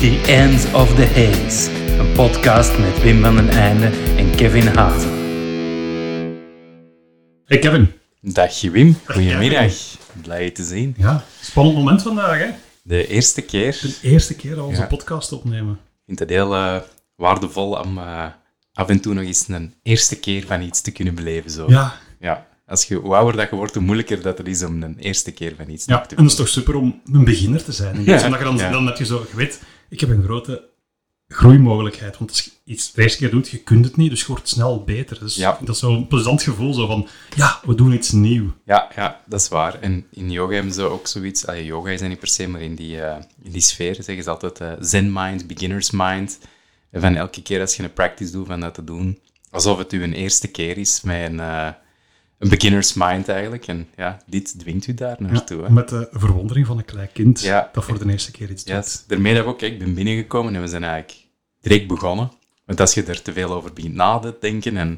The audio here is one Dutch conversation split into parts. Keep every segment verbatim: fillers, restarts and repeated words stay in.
The Ends of the Haze, een podcast met Wim van den Einde en Kevin Hazen. Hey Kevin. Dagje Wim, goedemiddag. Blij je te zien. Ja, spannend moment vandaag, hè? De eerste keer. De eerste keer dat we onze Ja. podcast opnemen. Ik vind het heel uh, waardevol om uh, af en toe nog eens een eerste keer van iets te kunnen beleven. Zo. Ja. Ja. Als je, hoe ouder dat je wordt, hoe moeilijker dat het is om een eerste keer van iets Ja, te doen. en dat is toch super om een beginner te zijn. En Ja, dat je dan, ja. dan heb je zo, je weet, ik heb een grote groeimogelijkheid. Want als je iets de eerste keer doet, je kunt het niet, dus je wordt snel beter. Dus Ja. dat is zo'n plezant gevoel, zo van, ja, we doen iets nieuws. Ja, ja, dat is waar. En in yoga hebben ze ook zoiets... Allee, yoga is dat niet per se, maar in die, uh, in die sfeer zeggen ze altijd uh, zen mind, beginner's mind. En van elke keer als je een practice doet, van dat te doen, alsof het uw eerste keer is met een, uh, een beginner's mind eigenlijk. En ja, dit dwingt u daar naartoe. Ja, hè. met de verwondering van een klein kind Ja. dat voor de eerste keer iets doet. Yes. Daarmee dat ik ook, ik ben binnengekomen en we zijn eigenlijk direct begonnen. Want als je er te veel over begint na te denken, en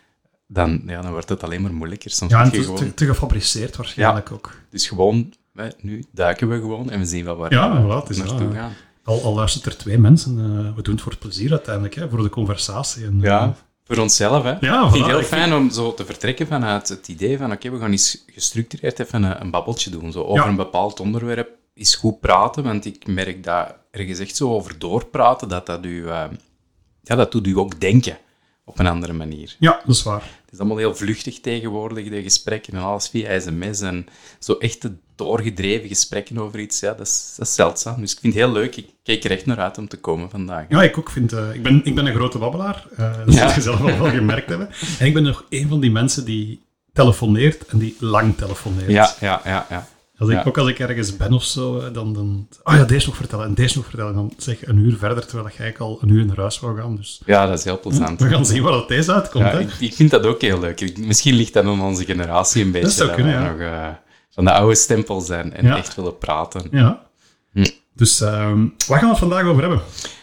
dan, ja, dan wordt het alleen maar moeilijker. Soms Ja, en moet je te, gewoon... te, te gefabriceerd waarschijnlijk ook. Dus gewoon, hè, nu duiken we gewoon en we zien wel waar Ja, we voilà, het is naartoe dat, gaan. Al, al luistert er twee mensen, uh, we doen het voor het plezier uiteindelijk, hè, voor de conversatie. En, Ja, voor onszelf. Hè. Ja, ik vind het voilà, heel ik fijn om zo te vertrekken vanuit het idee van oké, we gaan eens gestructureerd even een, een babbeltje doen. Zo, over Ja. een bepaald onderwerp is goed praten, want ik merk dat ergens echt zo over doorpraten, dat dat u, uh, ja, dat doet u ook denken op een andere manier. Ja, dat is waar. Het is allemaal heel vluchtig tegenwoordig, de gesprekken en alles via sms en zo echte doorgedreven gesprekken over iets, ja, dat is, dat is zeldzaam. Dus ik vind het heel leuk, ik kijk er echt naar uit om te komen vandaag. Ja, ik ook vind... Uh, ik, ben, ik ben een grote babbelaar, uh, dat Ja. zult je zelf al wel gemerkt hebben. En ik ben nog een van die mensen die telefoneert en die lang telefoneert. Ja, ja, ja, ja. Als ik, Ja. Ook als ik ergens ben of zo, uh, dan... dan oh ja, deze nog vertellen en deze nog vertellen. En dan zeg een uur verder, terwijl ik eigenlijk al een uur naar huis wou gaan. Dus Ja, dat is heel plezant. we gaan zien waar dat deze uitkomt. Ja, hè. ik, ik vind dat ook heel leuk. Ik- Misschien ligt dat aan onze generatie een beetje, zou dat kunnen, we ja. nog uh, van de oude stempel zijn en Ja. echt willen praten. Ja. Hm. Dus uh, waar gaan we het vandaag over hebben?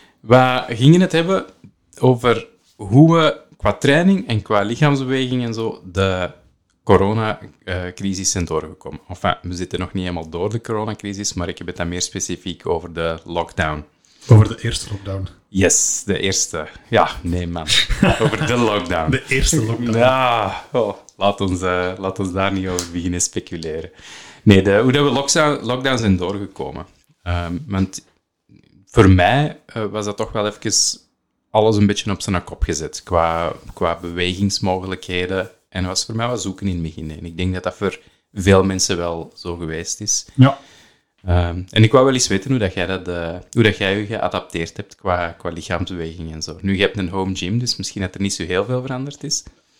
We gingen het hebben over hoe we qua training en qua lichaamsbeweging en zo de coronacrisis zijn doorgekomen. Enfin, we zitten nog niet helemaal door de coronacrisis, maar ik heb het dan meer specifiek over de lockdown. Over de eerste lockdown. Yes, de eerste. Ja, nee man. Over de lockdown. De eerste lockdown. Ja, oh, laat, ons, uh, laat ons daar niet over beginnen speculeren. Nee, de, hoe dat we lockdown, lockdown zijn doorgekomen. Um, want voor mij uh, was dat toch wel even alles een beetje op zijn kop gezet. Qua, qua bewegingsmogelijkheden. En was voor mij wat zoeken in het begin. En ik denk dat dat voor veel mensen wel zo geweest is. Ja. Um, en ik wou wel eens weten hoe, dat jij, dat, uh, hoe dat jij je geadapteerd hebt qua, qua lichaamsbeweging en zo. Nu, je hebt een home gym, dus misschien dat er niet zo heel veel veranderd is.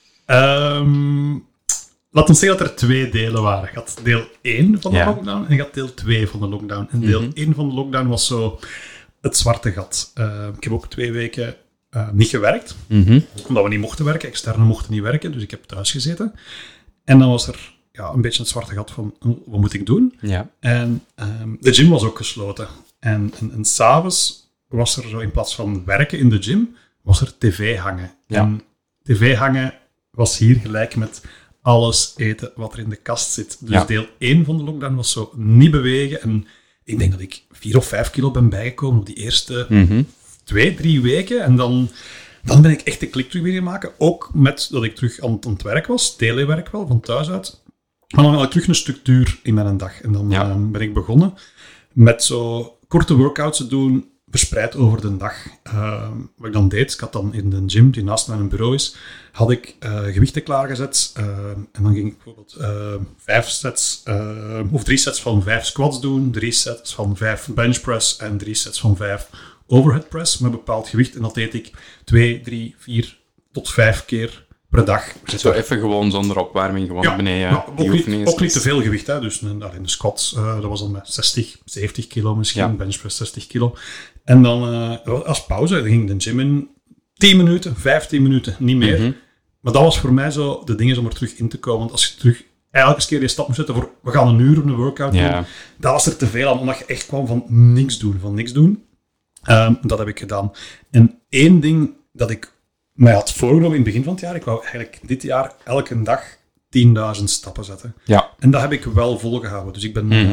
Um, laat ons zeggen dat er twee delen waren. Je had deel één van de Ja. lockdown en je had deel twee van de lockdown. En deel Mhm. één van de lockdown was zo het zwarte gat. Uh, ik heb ook twee weken uh, niet gewerkt, Mm-hmm. omdat we niet mochten werken. Externen mochten niet werken, dus ik heb thuis gezeten. En dan was er ja, een beetje het zwarte gat van, oh, wat moet ik doen? Ja. En um, de gym was ook gesloten. En, en, en s'avonds was er zo, in plaats van werken in de gym, was er tv hangen. Ja. En tv hangen was hier gelijk met alles eten wat er in de kast zit. Dus Ja. deel één van de lockdown was zo niet bewegen. En ik denk dat ik vier of vijf kilo ben bijgekomen op die eerste Mm-hmm. twee, drie weken. En dan, dan ben ik echt de klik terug beginnen maken. Ook met dat ik terug aan, aan het werk was. Telewerk wel, van thuis uit. Maar dan had ik terug een structuur in mijn dag. En dan Ja. uh, ben ik begonnen met zo korte workouts te doen, verspreid over de dag. Uh, wat ik dan deed, ik had dan in de gym, die naast mijn bureau is, had ik uh, gewichten klaargezet. Uh, en dan ging ik bijvoorbeeld uh, vijf sets, uh, of drie sets van vijf squats doen, drie sets van vijf bench press en drie sets van vijf overhead press met een bepaald gewicht. En dat deed ik twee, drie, vier tot vijf keer per dag. Zo even gewoon zonder opwarming, gewoon Ja, beneden. ja, die ook, niet, oefeningen. ook niet te veel gewicht. Hè. Dus een, in de squats, uh, dat was dan met zestig, zeventig kilo misschien. Ja. Benchpress zestig kilo. En dan uh, als pauze, dan ging ik de gym in tien minuten, vijftien minuten, niet meer. Mm-hmm. Maar dat was voor mij zo de ding is om er terug in te komen. Want als je terug elke keer die stap moet zetten voor we gaan een uur een workout Ja. doen, dat was er te veel aan. Omdat je echt kwam van niks doen, van niks doen. Um, dat heb ik gedaan. En één ding dat ik mij had voorgenomen in het begin van het jaar, ik wou eigenlijk dit jaar elke dag tienduizend stappen zetten. Ja. En dat heb ik wel volgehouden. Dus ik ben Mhm.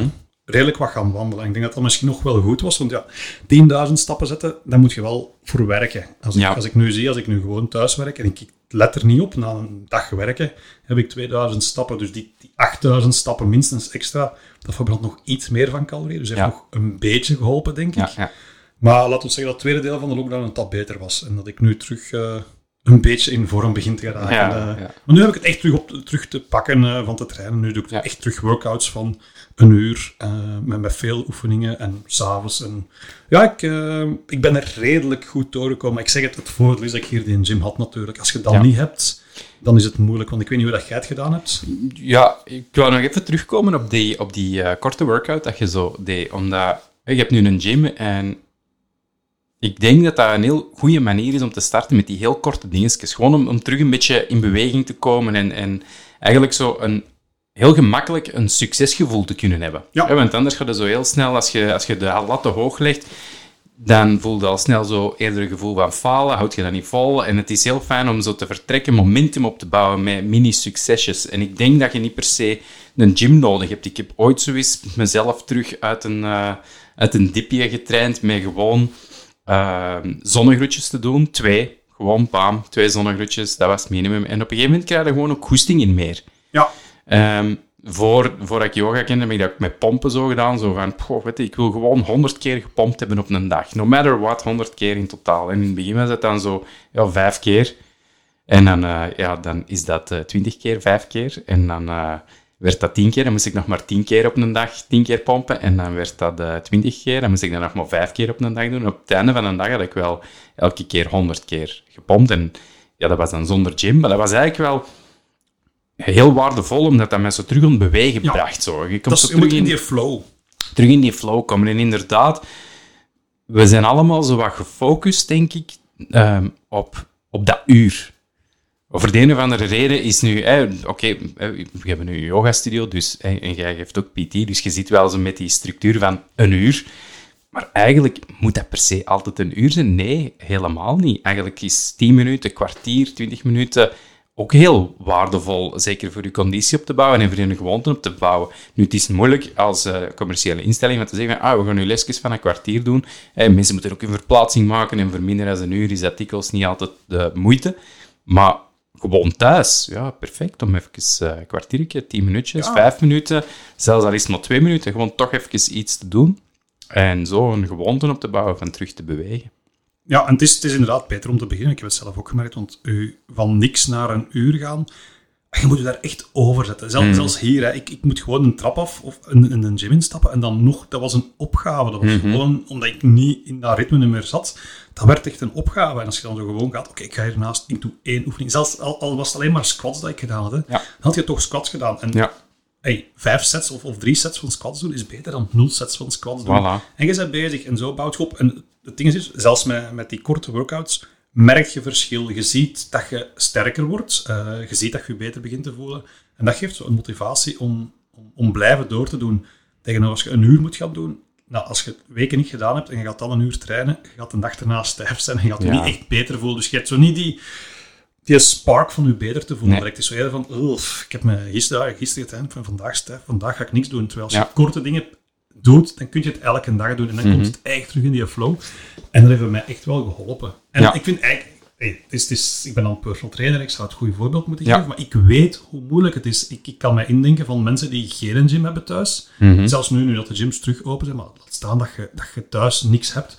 redelijk wat gaan wandelen. En ik denk dat dat misschien nog wel goed was, want ja, tienduizend stappen zetten, daar moet je wel voor werken. Als ik, Ja. als ik nu zie, als ik nu gewoon thuis werk en ik let er niet op, na een dag werken, heb ik tweeduizend stappen. Dus die, die achtduizend stappen minstens extra, dat verbrandt nog iets meer van calorieën. Dus heeft Ja. nog een beetje geholpen, denk ik. Ja, ja. Maar laten we zeggen dat het tweede deel van de lockdown een tap beter was. En dat ik nu terug uh, een beetje in vorm begin te geraken. Ja, uh, ja. Maar nu heb ik het echt terug, op, terug te pakken uh, van te trainen. Nu doe ik Ja. echt terug workouts van een uur. Uh, met, met veel oefeningen en s'avonds. En ja, ik, uh, ik ben er redelijk goed doorgekomen. Ik zeg het, het voordeel is dat ik hier die gym had natuurlijk. Als je dat Ja. niet hebt, dan is het moeilijk. Want ik weet niet hoe dat jij het gedaan hebt. Ja, ik wou nog even terugkomen op die, op die uh, korte workout dat je zo deed. Omdat je hebt nu een gym en ik denk dat dat een heel goede manier is om te starten met die heel korte dingetjes. Gewoon om, om terug een beetje in beweging te komen en, en eigenlijk zo een, heel gemakkelijk een succesgevoel te kunnen hebben. Ja. Ja, want anders gaat het zo heel snel, als je, als je de lat te hoog legt, dan voel je al snel zo eerder een gevoel van falen, houd je dat niet vol. En het is heel fijn om zo te vertrekken, momentum op te bouwen met mini-succesjes. En ik denk dat je niet per se een gym nodig hebt. Ik heb ooit zo eens mezelf terug uit een, uh, uit een dipje getraind met gewoon uh, zonnegroetjes te doen. Twee, gewoon bam, twee zonnegroetjes, dat was het minimum. En op een gegeven moment krijg je er gewoon ook goesting in meer. Ja. Um, voor, voordat ik yoga kende, heb ik dat ook met pompen zo gedaan. Zo van, poh, weet je, ik wil gewoon honderd keer gepompt hebben op een dag. No matter what, honderd keer in totaal. En in het begin was het dan zo, ja, vijf keer. En dan, uh, ja, dan is dat uh, twintig keer, vijf keer. En dan uh, werd dat tien keer. Dan moest ik nog maar tien keer op een dag, tien keer pompen. En dan werd dat uh, twintig keer. Dan moest ik dat nog maar vijf keer op een dag doen. En op het einde van een dag had ik wel elke keer honderd keer gepompt. En ja, dat was dan zonder gym. Maar dat was eigenlijk wel heel waardevol, omdat dat mij zo terug aan het bewegen Ja. bracht. Zo. Je komt Dat is, zo je terug moet in in, die flow. terug in die flow komen. En inderdaad, we zijn allemaal zo wat gefocust, denk ik, um, op, op dat uur. Voor de een of andere reden is nu... Eh, Oké, okay, we hebben nu een yogastudio, dus, eh, en jij geeft ook P T, dus je zit wel zo met die structuur van een uur. Maar eigenlijk moet dat per se altijd een uur zijn? Nee, helemaal niet. Eigenlijk is tien minuten, kwartier, twintig minuten ook heel waardevol, zeker voor je conditie op te bouwen en voor je gewoonte op te bouwen. Nu, het is moeilijk als uh, commerciële instelling om te zeggen van, ah, we gaan nu lesjes van een kwartier doen. Eh, mensen moeten ook een verplaatsing maken en voor minder dan een uur is dat dikwijls niet altijd de moeite. Maar gewoon thuis, ja, perfect, om even uh, een kwartiertje, tien minuutjes, Ja. vijf minuten, zelfs al is het maar twee minuten, gewoon toch even iets te doen. En zo een gewoonte op te bouwen van terug te bewegen. Ja, en het is, het is inderdaad beter om te beginnen. Ik heb het zelf ook gemerkt, want u van niks naar een uur gaan, je moet je daar echt over zetten. Zelf, Mm. Zelfs hier, hè. Ik, ik moet gewoon een trap af of in, in een gym instappen en dan nog, dat was een opgave. Dat was Mm-hmm. gewoon, omdat ik niet in dat ritme meer zat, dat werd echt een opgave. En als je dan zo gewoon gaat, oké, ik ga hiernaast, ik doe één oefening. Zelfs al, al was het alleen maar squats dat ik gedaan had, hè, Ja. dan had je toch squats gedaan. En Ja, hey, vijf sets of, of drie sets van squats doen is beter dan nul sets van squats doen. Voilà. En je bent bezig en zo bouwt je op. En het ding is, zelfs met, met die korte workouts, merk je verschil. Je ziet dat je sterker wordt. Uh, je ziet dat je je beter begint te voelen. En dat geeft zo een motivatie om, om, om blijven door te doen. Tegenover als je een uur moet gaan doen. Nou, als je het weken niet gedaan hebt en je gaat dan een uur trainen, je gaat de dag erna stijf zijn en je gaat je Ja. niet echt beter voelen. Dus je hebt zo niet die... die spark van je beter te voelen. Nee. Het is zo eerder van, "Ugh, ik heb me gisteren, gisteren getraind, van vandaag stijf, vandaag ga ik niks doen." Terwijl als je Ja. korte dingen doet, dan kun je het elke dag doen en dan Mhm. komt het echt terug in die flow. En dat heeft mij echt wel geholpen. En Ja. ik vind eigenlijk, hey, het is, het is, ik ben dan personal trainer, ik zou het goede voorbeeld moeten Ja. geven, maar ik weet hoe moeilijk het is. Ik, ik kan me indenken van mensen die geen gym hebben thuis, Mhm. zelfs nu, nu dat de gyms terug open zijn, maar laat staan dat je, dat je thuis niks hebt.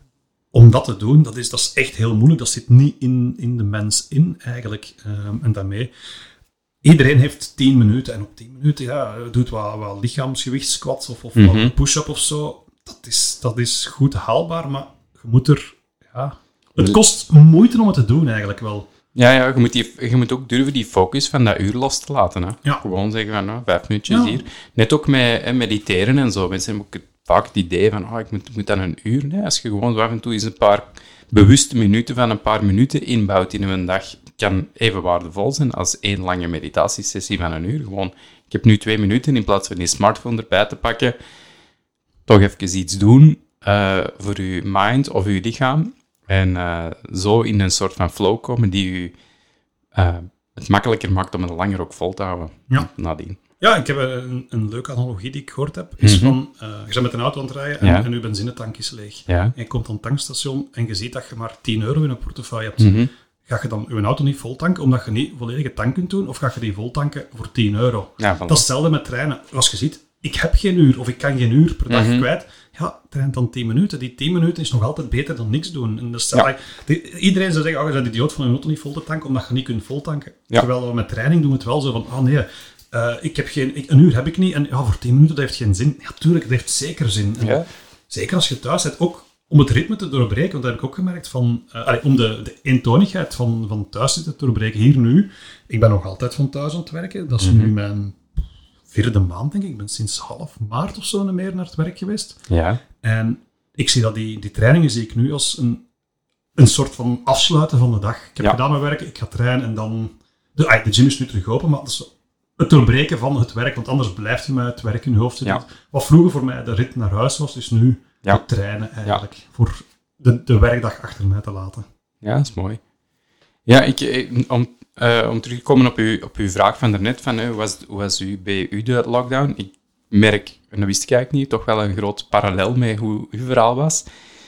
Om dat te doen, dat is, dat is echt heel moeilijk. Dat zit niet in, in de mens in, eigenlijk. Um, en daarmee, iedereen heeft tien minuten. En op tien minuten, ja, doet wat, wat lichaamsgewichtssquats of, of Mhm. wat push-up of zo. Dat is, dat is goed haalbaar, maar je moet er... Ja, het kost moeite om het te doen, eigenlijk wel. Ja, ja je, moet die, je moet ook durven die focus van dat uur los te laten. Hè. Ja. Gewoon zeggen van, nou, vijf minuutjes Ja. hier. Net ook met hè, mediteren en zo. Mensen hebben ook het, vaak het idee van, oh, ik moet, ik moet dan een uur. Nee, als je gewoon zo af en toe eens een paar bewuste minuten van een paar minuten inbouwt in een dag, kan even waardevol zijn als één lange meditatiesessie van een uur. Gewoon, ik heb nu twee minuten in plaats van die smartphone erbij te pakken. Toch even iets doen uh, voor je mind of je lichaam. En uh, zo in een soort van flow komen die u uh, het makkelijker maakt om het langer ook vol te houden Ja. nadien. Ja, ik heb een, een leuke analogie die ik gehoord heb. Is Mm-hmm. van, uh, je bent met een auto aan het rijden en, Ja. en je benzinetank is leeg. Ja. En je komt aan het tankstation en je ziet dat je maar tien euro in een portefeuille hebt. Mm-hmm. Ga je dan je auto niet vol tanken omdat je niet volledige tank kunt doen? Of ga je die vol tanken voor tien euro? Ja, voilà. Dat is hetzelfde met treinen. Als je ziet, ik heb geen uur of ik kan geen uur per dag Mm-hmm. kwijt. Ja, trein dan tien minuten. Die tien minuten is nog altijd beter dan niks doen. En dus, Ja. die, iedereen zou zeggen, oh, je bent idioot van je auto niet vol te tanken omdat je niet kunt vol tanken. Ja. Terwijl we met training doen we het wel zo van, oh nee, uh, ik heb geen, ik, een uur heb ik niet. En ja, voor tien minuten, dat heeft geen zin. Ja, tuurlijk, dat heeft zeker zin. En Ja. zeker als je thuis bent, ook om het ritme te doorbreken, want dat heb ik ook gemerkt, van, uh, allee, om de, de eentonigheid van, van thuis zitten te doorbreken. Hier nu, ik ben nog altijd van thuis aan het werken. Dat is Mm-hmm. nu mijn vierde maand, denk ik. Ik ben sinds half maart of zo niet meer naar het werk geweest. Ja. En ik zie dat die, die trainingen zie ik nu als een, een soort van afsluiten van de dag. Ik heb Ja. gedaan met werken, ik ga trainen en dan... De, ah, de gym is nu terug open, maar dat is het doorbreken van het werk, want anders blijft je met het werk in je hoofd zitten. Ja. Wat vroeger voor mij de rit naar huis was, is nu Ja. het trainen eigenlijk. Voor de, de werkdag achter mij te laten. Ja, dat is mooi. Ja, ik, ik- om, eh, om terug te komen op uw, op uw vraag van daarnet, van, eh, hoe, was, hoe was u, bij u de lockdown? Ik merk, en dat wist ik eigenlijk niet, toch wel een groot parallel met hoe uw verhaal was.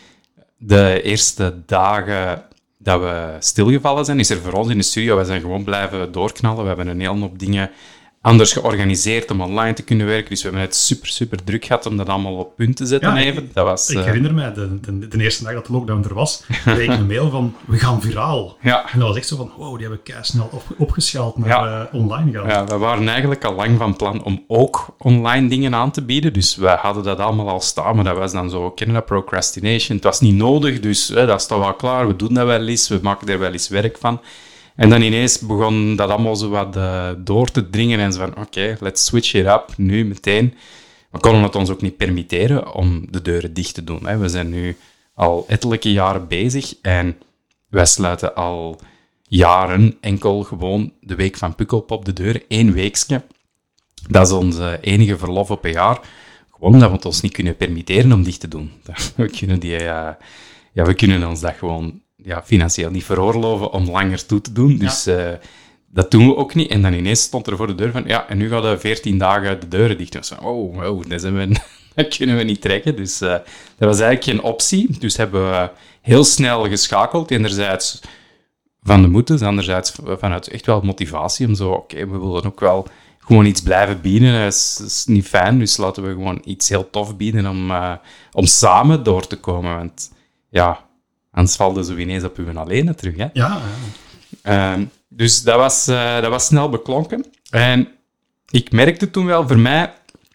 De eerste dagen dat we stilgevallen zijn, is er voor ons in de studio, we zijn gewoon blijven doorknallen. We hebben een hele hoop dingen anders georganiseerd om online te kunnen werken. Dus we hebben het super, super druk gehad om dat allemaal op punt te zetten. Ja, even. Dat was, Ik eh, herinner mij, de, de, de eerste dag dat de lockdown er was, kreeg ik een mail van, we gaan viraal. ja. En dat was echt zo van, wow, die hebben kei snel op, opgeschaald naar Ja. eh, online gaan. Ja, we waren eigenlijk al lang van plan om ook online dingen aan te bieden. Dus wij hadden dat allemaal al staan, maar dat was dan zo, kennen dat, procrastination. Het was niet nodig, dus hè, dat staat wel klaar. We doen dat wel eens, we maken er wel eens werk van. En dan ineens begon dat allemaal zo wat uh, door te dringen en zo van, oké, okay, let's switch it up, nu meteen. We konden het ons ook niet permitteren om de deuren dicht te doen. Hè. We zijn nu al ettelijke jaren bezig en wij sluiten al jaren enkel gewoon de week van Pukkelpop de deuren, één weekje. Dat is ons uh, enige verlof op een jaar. Gewoon omdat we het ons niet kunnen permitteren om dicht te doen. We kunnen, die, uh, ja, we kunnen ons dat gewoon ja, financieel niet veroorloven om langer toe te doen. Dus ja. uh, dat doen we ook niet. En dan ineens stond er voor de deur van, ja, en nu gaan we veertien dagen de deuren dicht. Dus oh, wow, dat, zijn we, dat kunnen we niet trekken. Dus uh, dat was eigenlijk geen optie. Dus hebben we heel snel geschakeld. Enerzijds van de moeten, anderzijds vanuit echt wel motivatie om zo, oké, okay, we willen ook wel gewoon iets blijven bieden. Dat is, dat is niet fijn, dus laten we gewoon iets heel tof bieden om, uh, om samen door te komen. Want ja, anders valde zo ineens op uw alleen terug. Hè? Ja, ja. Uh, dus dat was, uh, dat was snel beklonken. En ik merkte toen wel, voor mij,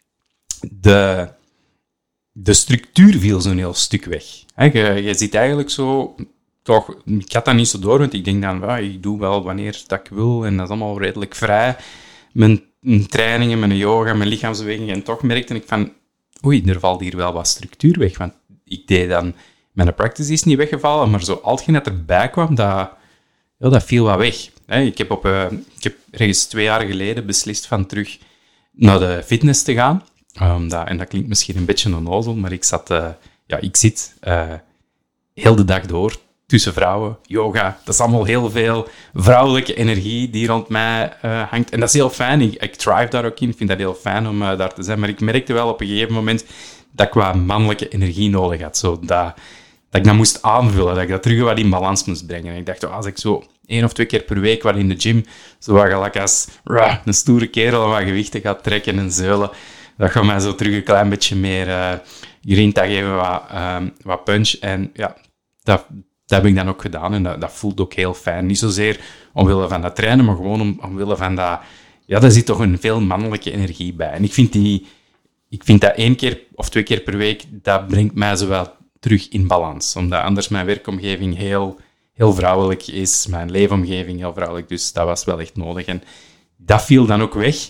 de, de structuur viel zo'n heel stuk weg. He, je, je ziet eigenlijk zo... Toch, ik had dat niet zo door, want ik denk dan, ah, ik doe wel wanneer dat ik wil en dat is allemaal redelijk vrij. Mijn, mijn trainingen, mijn yoga, mijn lichaamsbewegingen. En toch merkte ik van, oei, er valt hier wel wat structuur weg. Want ik deed dan... Mijn practice is niet weggevallen, maar zo al hetgeen dat erbij kwam, dat, ja, dat viel wat weg. Ik heb, op, uh, ik heb ergens twee jaar geleden beslist van terug naar de fitness te gaan. Um, dat, en dat klinkt misschien een beetje onnozel, maar ik zat... Uh, ja, ik zit uh, heel de dag door tussen vrouwen, yoga. Dat is allemaal heel veel vrouwelijke energie die rond mij uh, hangt. En dat is heel fijn. Ik, ik thrive daar ook in. Ik vind dat heel fijn om uh, daar te zijn. Maar ik merkte wel op een gegeven moment dat ik wat mannelijke energie nodig had. Zo dat, dat ik dat moest aanvullen. Dat ik dat terug wat in balans moest brengen. En ik dacht, oh, als ik zo één of twee keer per week wat in de gym, zo wat gelijk als rah, een stoere kerel en wat gewichten gaat trekken en zeulen, dat gaat mij zo terug een klein beetje meer uh, grinta geven, wat, uh, wat punch. En ja, dat... Dat heb ik dan ook gedaan en dat, dat voelt ook heel fijn. Niet zozeer omwille van dat trainen, maar gewoon om, omwille van dat... Ja, daar zit toch een veel mannelijke energie bij. En ik vind, die, ik vind dat één keer of twee keer per week, dat brengt mij zo wel terug in balans. Omdat anders mijn werkomgeving heel, heel vrouwelijk is, mijn leefomgeving heel vrouwelijk. Dus dat was wel echt nodig. En dat viel dan ook weg.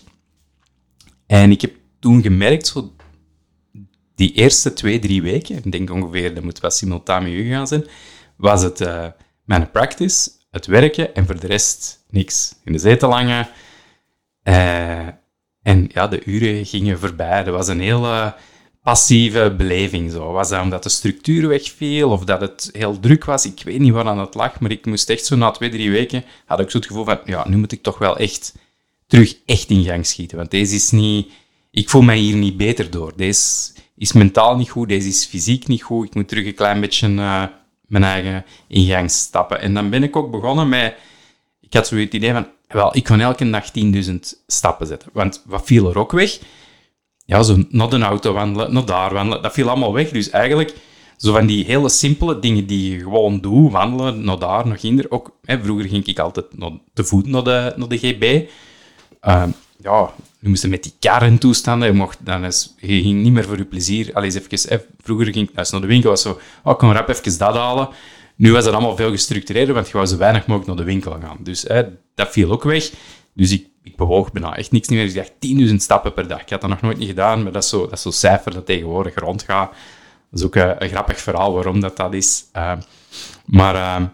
En ik heb toen gemerkt, zo die eerste twee, drie weken, ik denk ongeveer, dat moet wel simultaan met u gaan zijn, was het uh, mijn practice, het werken en voor de rest niks. In de zetel hangen. Uh, en ja, de uren gingen voorbij. Dat was een hele passieve beleving. Zo. Was dat omdat de structuur wegviel of dat het heel druk was? Ik weet niet waar aan het lag, maar ik moest echt zo na twee, drie weken, had ik zo het gevoel van, ja, nu moet ik toch wel echt terug echt in gang schieten. Want deze is niet... Ik voel mij hier niet beter door. Deze is mentaal niet goed, deze is fysiek niet goed. Ik moet terug een klein beetje uh, mijn eigen in gang stappen. En dan ben ik ook begonnen met... Ik had zo het idee van... Wel, ik kan elke dag tienduizend stappen zetten. Want wat viel er ook weg? Ja, zo naar de auto wandelen, naar daar wandelen. Dat viel allemaal weg. Dus eigenlijk... Zo van die hele simpele dingen die je gewoon doet, wandelen, naar daar, naar ginder. Ook, hè, vroeger ging ik altijd naar, te voet naar de, naar de G B. Uh, ja, je moest met die karren toestanden. Je, mocht, dan is, je ging niet meer voor je plezier. Allee, eens even, vroeger ging ik als naar de winkel, was zo, oh, ik kan rap even dat halen. Nu was dat allemaal veel gestructureerder, want je wou zo weinig mogelijk naar de winkel gaan. Dus hè, dat viel ook weg. Dus ik, ik bewoog bijna echt niks meer. Dus ik dacht tienduizend stappen per dag. Ik had dat nog nooit niet gedaan, maar dat is zo, dat is zo'n cijfer dat tegenwoordig rondgaat. Dat is ook een, een grappig verhaal waarom dat, dat is. Uh, maar uh,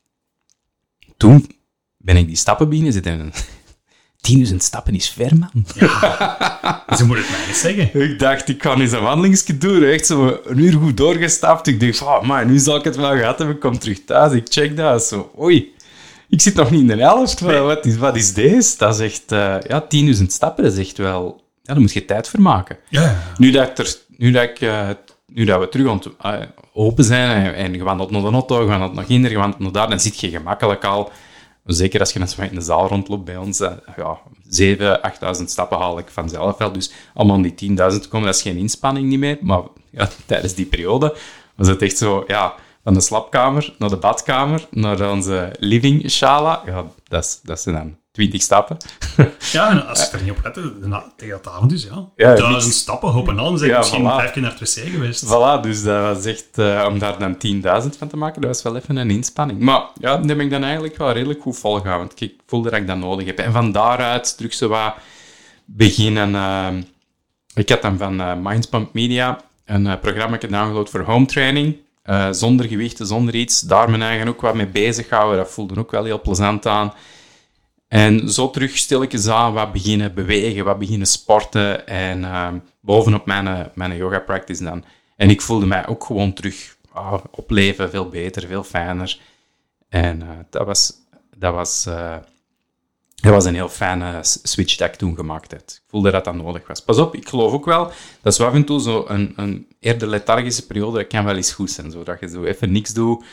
toen ben ik die stappen beginnen zitten. tienduizend stappen is ver, man. Ja, ze moet het mij eens zeggen. Ik dacht, ik kan eens een wandelingsje doen. Echt zo een uur goed doorgestapt. Ik dacht, oh, man, nu zal ik het wel gehad hebben. Ik kom terug thuis, ik check dat. Zo, oei, ik zit nog niet in de helft. Nee. Wat, is, wat is deze? Dat is echt... Uh, ja, tienduizend stappen, dat is echt wel... Ja, daar moet je tijd voor maken. Ja, ja. Nu dat ik... Er, nu dat ik uh, Nu dat we terug aan het, uh, open zijn en, en je wandelt naar de auto, je wandelt naar ginder, je wandelt naar daar, dan zit je gemakkelijk al, zeker als je net zo in de zaal rondloopt bij ons, uh, ja, zeven, achtduizend stappen haal ik vanzelf wel. Dus allemaal aan die tienduizend komen, dat is geen inspanning niet meer. Maar ja, tijdens die periode was het echt zo, ja, van de slaapkamer naar de badkamer, naar onze living shala. Ja, dat, is, dat zijn dan twintig stappen. Ja, en als je er niet op let, tegen dat avond is, ja. ja Duizend niks. Stappen, hoop en al, zeg ja, misschien voilà. vijf keer naar het wc geweest. Voilà, dus dat was echt, uh, om daar dan tienduizend van te maken, dat was wel even een inspanning. Maar ja, dat heb ik dan eigenlijk wel redelijk goed volgehouden, want ik voelde dat ik dat nodig heb. En van daaruit terug zo wat beginnen... Uh, ik had dan van uh, Mindspump Media een uh, programma downgeload voor home training, uh, zonder gewichten, zonder iets. Daar mijn eigen ook wat mee bezig houden, dat voelde ook wel heel plezant aan. En zo terug stilletjes aan wat beginnen bewegen, wat beginnen sporten en uh, bovenop mijn, mijn yoga practice dan. En ik voelde mij ook gewoon terug oh, op leven veel beter, veel fijner. En uh, dat, was, dat, was, uh, dat was een heel fijne switch dat ik toen gemaakt heb. Ik voelde dat dat nodig was. Pas op, ik geloof ook wel, dat is af en toe zo een, een eerder lethargische periode, dat kan wel eens goed zijn, zodat je zo even niks doet.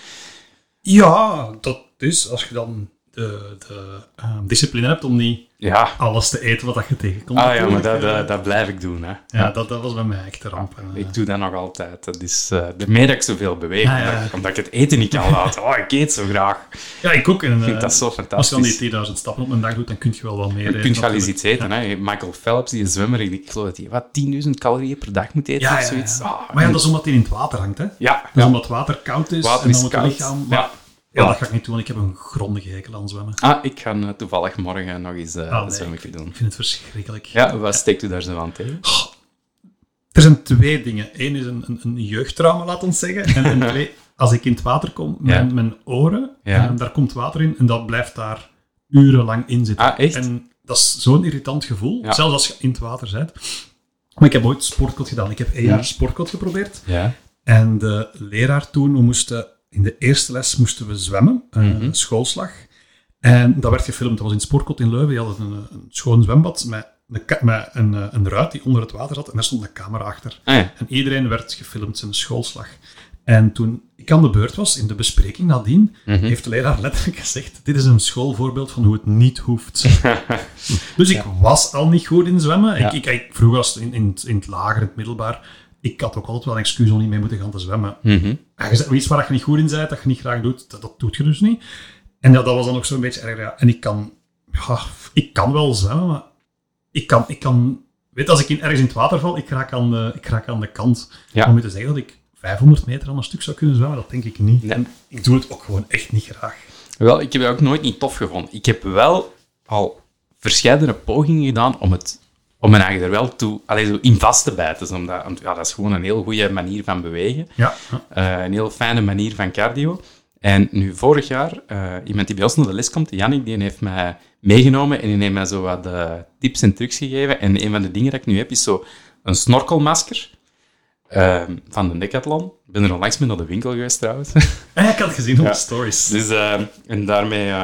Ja, dat is, als je dan... de, de uh, discipline hebt om niet ja. alles te eten wat je tegenkomt. Ah ja, maar dat, dat, dat blijf ik doen. Hè. Ja, ja. Dat, dat was bij mij echt de ramp. Ja, ik doe dat nog altijd. Dat is uh, daarmee dat ik zoveel beweeg, ja, ja. Omdat, ik, omdat ik het eten niet kan laten. Oh, ik eet zo graag. Ja, ik ook. En, ik vind uh, dat zo fantastisch. Als je dan die tweeduizend stappen op een dag doet, dan kun je wel wat meer eten. Je kunt wel eens iets eten. Ja. Hè. Michael Phelps, die zwemmer, ik geloof dat hij wat tienduizend calorieën per dag moet eten ja, of ja, zoiets. ja. Oh, maar ja, dat is omdat hij in het water hangt. Hè? Ja. Dat is ja. omdat het water koud is. Water en is dan moet koud. het lichaam... Maar, ja. Ja, dat ga ik niet doen, want ik heb een grondige hekel aan zwemmen. Ah, ik ga uh, toevallig morgen nog eens uh, ah, nee, een zwemmetje doen. Ik vind het verschrikkelijk. Ja, wat steekt u daar zo aan tegen? Oh, er zijn twee dingen. Eén is een, een, een jeugdtrauma, laat ons zeggen. En, en twee, als ik in het water kom, mijn, ja. mijn oren, ja. en daar komt water in en dat blijft daar urenlang in zitten. Ah, echt? En dat is zo'n irritant gevoel, ja. zelfs als je in het water bent. Maar ik heb ooit sportkot gedaan. Ik heb één ja. jaar sportkot geprobeerd. Ja. En de leraar toen, we moesten... In de eerste les moesten we zwemmen, een mm-hmm. schoolslag. En dat werd gefilmd. Dat was in het Sportkot in Leuven. Die hadden een, een schoon zwembad met, een, met een, een ruit die onder het water zat. En daar stond een camera achter. Ah, ja. En iedereen werd gefilmd, zijn schoolslag. En toen ik aan de beurt was, in de bespreking nadien, mm-hmm. heeft de leraar letterlijk gezegd, dit is een schoolvoorbeeld van hoe het niet hoeft. Dus ik ja. was al niet goed in zwemmen. Ja. Ik, ik, ik, vroeger was het in, in, in het lager, in het middelbaar... Ik had ook altijd wel een excuus om niet mee moeten gaan te zwemmen. Mm-hmm. En je zegt, iets waar je niet goed in bent, dat je niet graag doet, dat, dat doet je dus niet. En ja, dat was dan ook zo'n beetje erg. Ja. En ik kan, ja, ik kan wel zwemmen, maar ik kan, ik kan... Weet je, als ik in, ergens in het water val, ik raak aan de, ik raak aan de kant. Ja. Om je te zeggen dat ik vijfhonderd meter aan een stuk zou kunnen zwemmen, dat denk ik niet. Nee. En ik doe het ook gewoon echt niet graag. Wel, ik heb het ook nooit niet tof gevonden. Ik heb wel al verschillende pogingen gedaan om het... om mijn eigen er wel toe allee, zo in vast te bijten. Dus omdat, ja, dat is gewoon een heel goede manier van bewegen. Ja. Uh, een heel fijne manier van cardio. En nu, vorig jaar, uh, iemand die bij ons naar de les komt, Jannik, die heeft mij meegenomen en die heeft mij zo wat uh, tips en trucs gegeven. En een van de dingen dat ik nu heb, is zo een snorkelmasker uh, van de Decathlon. Ik ben er onlangs mee naar de winkel geweest, trouwens. Ah, ik had het gezien op ja. de stories. Dus, uh, en daarmee... Uh,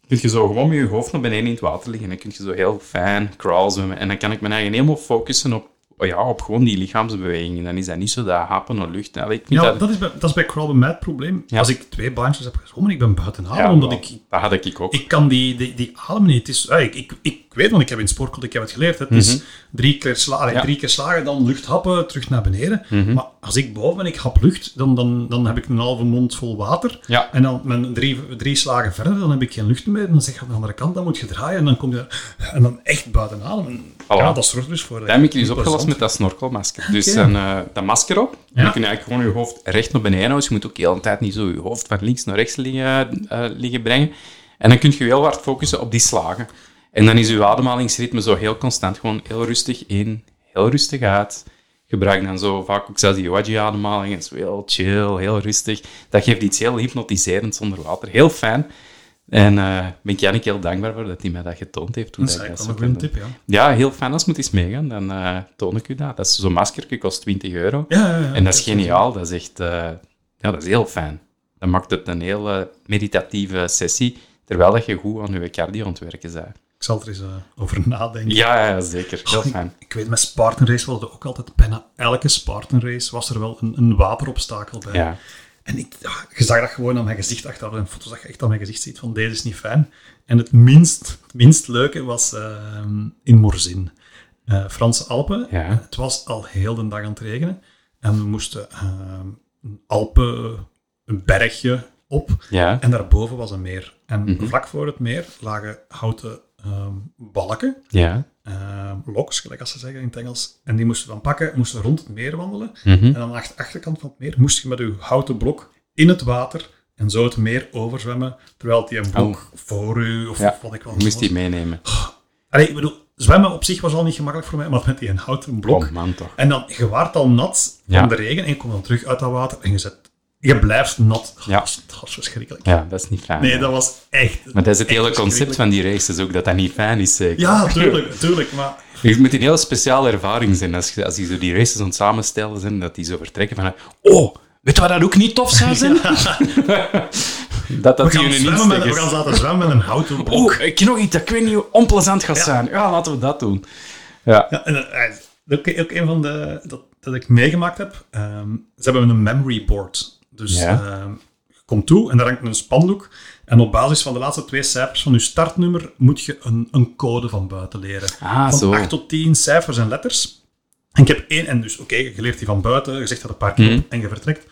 kun je zo gewoon met je hoofd naar beneden in het water liggen. En dan kun je zo heel fijn crawl zwemmen. En dan kan ik me eigenlijk helemaal focussen op, oh ja, op gewoon die lichaamsbewegingen. Dan is dat niet zo dat happen naar lucht. Allee, ik vind Ja, dat... dat is bij, dat is bij crawl bij mij het probleem. Ja. Als ik twee baantjes heb gezwommen, ik ben buiten adem, Ja, omdat wel, ik... dat had ik ook. Ik kan die, die, die adem niet. Het is, ah, ik, ik, ik weet, want ik heb in sportcode, ik heb het geleerd. Het is Mhm. drie, keer sla, allee, Ja. drie keer slagen, dan lucht happen, terug naar beneden. Mhm. Maar als ik boven ben, ik hap lucht, dan, dan, dan heb ik een halve mond vol water. Ja. En dan met drie, drie slagen verder, dan heb ik geen lucht meer. En dan zeg je aan de andere kant, dan moet je draaien. En dan kom je en dan echt buiten adem. En, ja, dat zorgt dus voor... Dat heb ik dus opgelost met dat snorkelmasker. Dus Oké. een, uh, dat masker op. En Ja. dan kun je eigenlijk gewoon je hoofd recht naar beneden houden. Dus je moet ook de hele tijd niet zo je hoofd van links naar rechts liggen, uh, liggen brengen. En dan kun je heel hard focussen op die slagen. En dan is je ademhalingsritme zo heel constant. Gewoon heel rustig in, heel rustig uit. Gebruik dan zo vaak ook zelfs die Waji-ademhaling. Het is heel chill, heel rustig. Dat geeft iets heel hypnotiserends onder water. Heel fijn. En uh, ben ik Jannik heel dankbaar voor dat hij mij dat getoond heeft. Hoe Dat is dat eigenlijk zo wel een kan goede doen. tip, ja. Ja, heel fijn. Als je moet eens meegaan, dan uh, toon ik u dat. Dat is zo'n maskertje, kost twintig euro. Ja, ja, ja. En dat is geniaal. Dat is echt... Uh, ja, dat is heel fijn. Dat maakt het een hele meditatieve sessie, terwijl dat je goed aan je cardio aan het werken bent. Ik zal er eens uh, over nadenken. Ja, ja, zeker. Heel Oh, fijn. Ik, ik weet, met Spartan Race was er ook altijd, bijna elke Spartan Race was er wel een, een wateropstakel bij. Ja. En ik, ja, je zag dat gewoon aan mijn gezicht, achteraf een foto zag je echt aan mijn gezicht ziet van deze is niet fijn. En het minst, het minst leuke was uh, in Morzine. Uh, Franse Alpen. Ja. Het was al heel de dag aan het regenen. En we moesten uh, een Alpen, een bergje op. Ja. En daarboven was een meer. En Mhm. vlak voor het meer lagen houten um, balken. Ja. Uh, loks, gelijk als ze zeggen in het Engels. En die moesten we dan pakken, moesten rond het meer wandelen. Mhm. En aan de achter- achterkant van het meer moest je met je houten blok in het water en zo het meer overzwemmen, terwijl die een blok Oh. voor u, of Ja, wat ik wel je moest die meenemen. Allee, ik bedoel, zwemmen op zich was al niet gemakkelijk voor mij, maar met die een houten blok. Oh man, toch. En dan, je waart al nat van Ja. de regen en je komt dan terug uit dat water en je zet, je blijft nat. Ja. Dat, was, dat was verschrikkelijk. Ja, dat is niet fijn. Nee, ja. dat was echt... Maar dat is het echt hele concept verschrikkelijk. van die races ook, dat dat niet fijn is, zeker. Ja, tuurlijk, tuurlijk, maar... Het moet een heel speciale ervaring zijn als, je, als die zo die races aan het samenstellen zijn, dat die zo vertrekken van... Oh, weet je wat dat ook niet tof zou zijn? dat dat We die gaan, hun zwemmen met, insteek we is. gaan zaten zwemmen met een houten blok. Oh, ik heb nog iets dat ik weet niet hoe onplezant gaat Ja. zijn. Ja, laten we dat doen. Ja. Ja, en uh, ook, ook een van de... Dat, dat ik meegemaakt heb. Um, ze hebben een memory board. Dus Ja. um, je komt toe en daar hangt een spandoek. En op basis van de laatste twee cijfers van je startnummer moet je een, een code van buiten leren. Ah, van zo. acht tot tien cijfers en letters. En ik heb één... En dus, oké, okay, je leert die van buiten. Je zegt dat een paar keer Mhm. op en je vertrekt.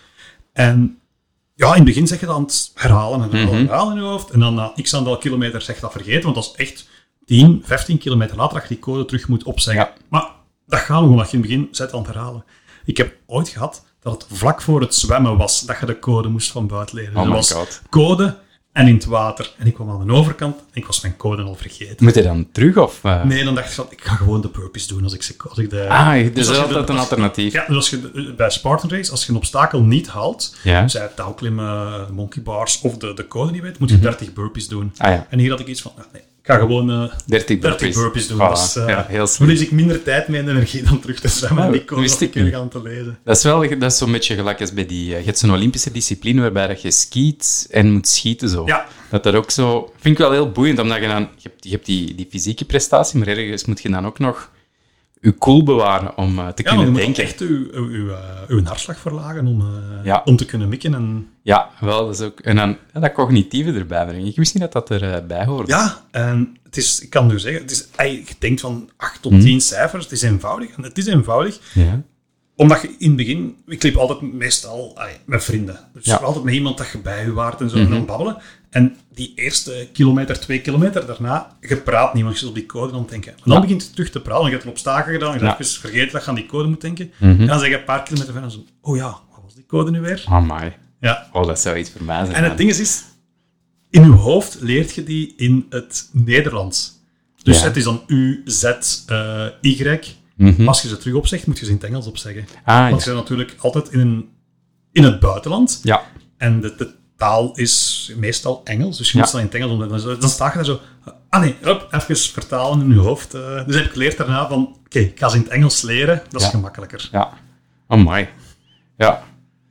En ja, in het begin zeg je dat aan het herhalen en herhalen, Mhm. herhalen in je hoofd. En dan na x aantal kilometer zeg je dat vergeten. Want dat is echt tien, vijftien kilometer later dat je die code terug moet opzeggen. Ja. Maar dat gaat gewoon dat je in het begin zet aan het herhalen. Ik heb ooit gehad dat het vlak voor het zwemmen was dat je de code moest van buiten leren. Oh Er my was god. code en in het water. En ik kwam aan de overkant en ik was mijn code al vergeten. Moet je dan terug, of... uh? Nee, dan dacht ik van, ik ga gewoon de burpees doen als ik, ze- als ik de... Ah, dus als dat is je altijd de- een als- alternatief. Ja, dus als je de- bij Spartan Race, als je een obstakel niet haalt, Ja. zij het touwklimmen, monkey bars of de, de code niet weet, moet je dertig burpees doen. Ah ja, En hier had ik iets van, nou, nee, ik ga gewoon uh, dertig burpees. dertig burpees doen. Voilà. Dat is, uh, Ja, heel slim. verlies ik minder tijd mee en energie dan terug te zwemmen Ja, en die code wist nog een ik keer niet. gaan te lezen. Dat is wel dat is zo'n beetje gelijk als bij die... uh, je hebt zo'n Olympische discipline waarbij dat je skiet en moet schieten zo. Ja. Dat dat ook zo... Vind ik wel heel boeiend, omdat je dan... Je hebt, je hebt die, die fysieke prestatie, maar ergens moet je dan ook nog je cool bewaren om uh, te Ja, maar je kunnen moet denken. echt uw, uw, uw, uh, uw hartslag verlagen om, uh, Ja. om te kunnen mikken. En... Ja, wel, dat is ook... En dan ja, dat cognitieve erbij brengen. Ik wist niet dat dat erbij uh, hoorde. Ja, en het is, ik kan nu zeggen, het is, ey, je denkt van acht tot Hmm. tien cijfers, het is eenvoudig. En het is eenvoudig, Ja. omdat je in het begin... Ik liep altijd meestal ey, met vrienden. Dus Ja. altijd met iemand dat je bij je waart en zo, Mhm. en dan babbelen. En die eerste kilometer, twee kilometer daarna, je praat niet, want je zit op die code aan het denken. Maar dan Ja. begint het terug te praten. Je hebt een obstakel gedaan, je Ja. hebt even vergeten dat je aan die code moet denken. Mhm. En dan zeg je een paar kilometer verder en zo, oh ja, wat was die code nu weer? Amai. Ja. Oh, dat zou iets voor mij zijn. En het man. ding is, is, in je hoofd leert je die in het Nederlands. Dus Ja. het is dan U, Z, uh, Y. Mhm. Als je ze terug opzegt, moet je ze in het Engels opzeggen. Ah, Want ja. ze zijn natuurlijk altijd in, een, in het buitenland. Ja. En de, de taal is meestal Engels. Dus je Ja. moet ze dan in het Engels omzetten. Dan, dan sta je daar zo... Ah nee, hup, even vertalen in je hoofd. Uh, dus heb ik geleerd daarna van... Oké, okay, ik ga ze in het Engels leren. Dat is Ja. gemakkelijker. Ja. Amai. Ja.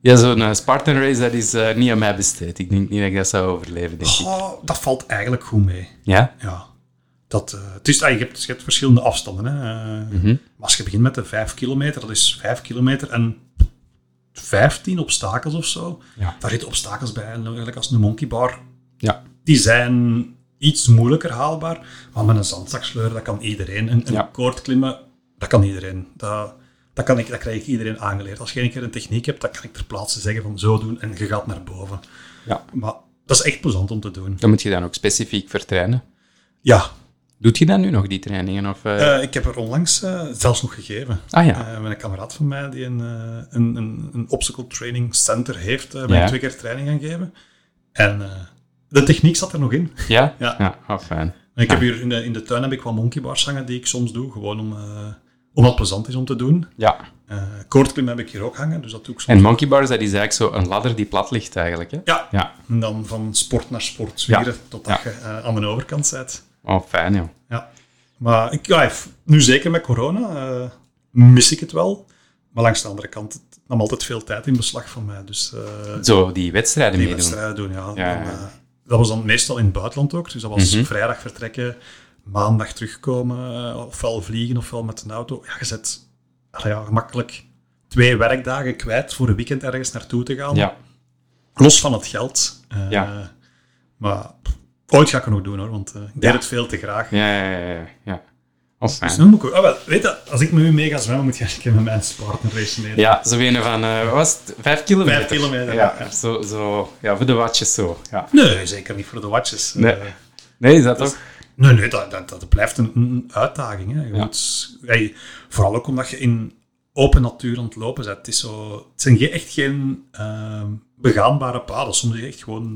Ja, zo'n uh, Spartan race, dat is uh, niet aan mij besteed. Ik denk niet dat ik dat zou overleven, denk ik. Oh, dat valt eigenlijk goed mee. Ja? Ja. Dat, uh, het is, ah, je, hebt, je hebt verschillende afstanden. Hè. Uh, mm-hmm. Maar als je begint met de vijf kilometer, dat is vijf kilometer en vijftien obstakels of zo. Ja. Daar zitten obstakels bij, eigenlijk als een monkey bar. Ja. Die zijn iets moeilijker haalbaar, maar met een zandzakssleur, dat kan iedereen. Een, een ja. koordklimmen, dat kan iedereen. Dat, dat, kan ik, dat krijg ik iedereen aangeleerd. Als je een keer een techniek hebt, dan kan ik ter plaatse zeggen van zo doen en je gaat naar boven. Ja. Maar dat is echt plezant om te doen. Dat moet je dan ook specifiek vertrainen? Ja. Doet je dan nu nog, die trainingen? Of, uh... Uh, ik heb er onlangs uh, zelfs nog gegeven. Ah ja. Uh, met een kameraad van mij die een, uh, een, een, een obstacle training center heeft, uh, ben ja. ik twee keer training gaan geven. En uh, de techniek zat er nog in. Ja? Ja. ja. Oh, fijn. En ik ja. heb hier in de, in de tuin heb ik wat monkey bars hangen die ik soms doe, gewoon om, uh, omdat het plezant is om te doen. Ja. Uh, koordklim heb ik hier ook hangen, dus dat doe ik soms. En monkey bars, dat is eigenlijk zo een ladder die plat ligt eigenlijk, hè? Ja. ja. En dan van sport naar sport zwieren, ja. totdat ja. je uh, aan de overkant bent. Oh, fijn, joh. Ja. Maar ik, ja, nu zeker met corona uh, mis ik het wel. Maar langs de andere kant, het nam altijd veel tijd in beslag van mij. Dus, uh, Zo, die wedstrijden die meedoen. wedstrijden doen, ja. ja, dan, ja. Uh, dat was dan meestal in het buitenland ook. Dus dat was mm-hmm. vrijdag vertrekken, maandag terugkomen, uh, ofwel vliegen ofwel met een auto. Ja, je zet uh, ja, gemakkelijk twee werkdagen kwijt voor een weekend ergens naartoe te gaan. Ja. Los van het geld. Uh, ja. Maar ooit ga ik het nog doen, hoor, want uh, ik deed ja. het veel te graag. Ja, ja, ja. ja. Oh, dus nu moet ik, oh, wel, weet je, als ik met u mee ga zwemmen, moet je eigenlijk met mijn Spartan race mee. Ja, zo een van, uh, wat was het? Vijf kilometer? Vijf kilometer, ja. ja. Zo, zo, ja, voor de watjes zo. Ja. Nee, zeker niet voor de watjes. Nee, uh, nee is dat dus, toch? Nee, nee, dat, dat, dat blijft een, een uitdaging. Hè. Je ja. moet, hey, vooral ook omdat je in open natuur aan het lopen bent. Het, is zo, het zijn geen, echt geen uh, begaanbare paden. Soms is het echt gewoon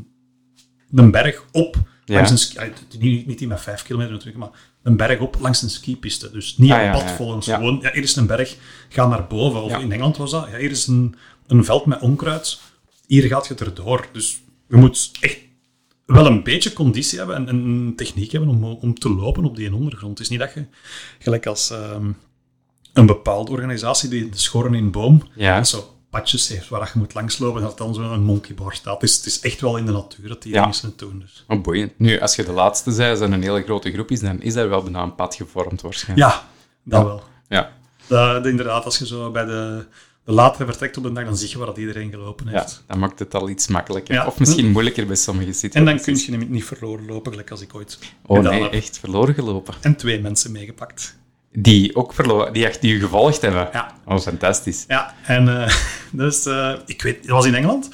een berg op. Ja. Een ski, niet, niet die met vijf kilometer natuurlijk, maar een berg op langs een skipiste. Dus niet ah, een ja, pad ja. volgens ja. gewoon, ja, hier is een berg, ga naar boven. Of ja. in Engeland was dat, ja, hier is een, een veld met onkruid, hier gaat je erdoor. Dus je moet echt wel een beetje conditie hebben en, en een techniek hebben om, om te lopen op die ondergrond. Het is niet dat je, gelijk als um, een bepaalde organisatie die de schoren in boom, ja. zo padjes heeft waar je moet langslopen en dat dan zo'n monkeybar staat. Dus het is echt wel in de natuur dat die ja. dingen doen. Dus. Oh, boeiend. Nu, als je de laatste zei, als er een hele grote groep is, dan is daar wel bijna een pad gevormd waarschijnlijk. Ja, dat ja. wel. Ja. Dat, inderdaad, als je zo bij de, de latere vertrekt op de dag, dan zie je waar dat iedereen gelopen heeft. Ja, dan maakt het al iets makkelijker. Ja. Of misschien moeilijker bij sommige situaties. En dan kun je niet verloren lopen, gelijk als ik ooit... Oh nee, heb. Echt verloren gelopen. En twee mensen meegepakt. Die ook verloren, die echt die u gevolgd hebben. Ja. Oh, fantastisch. Ja, en uh, dus, uh, ik weet, dat was in Engeland.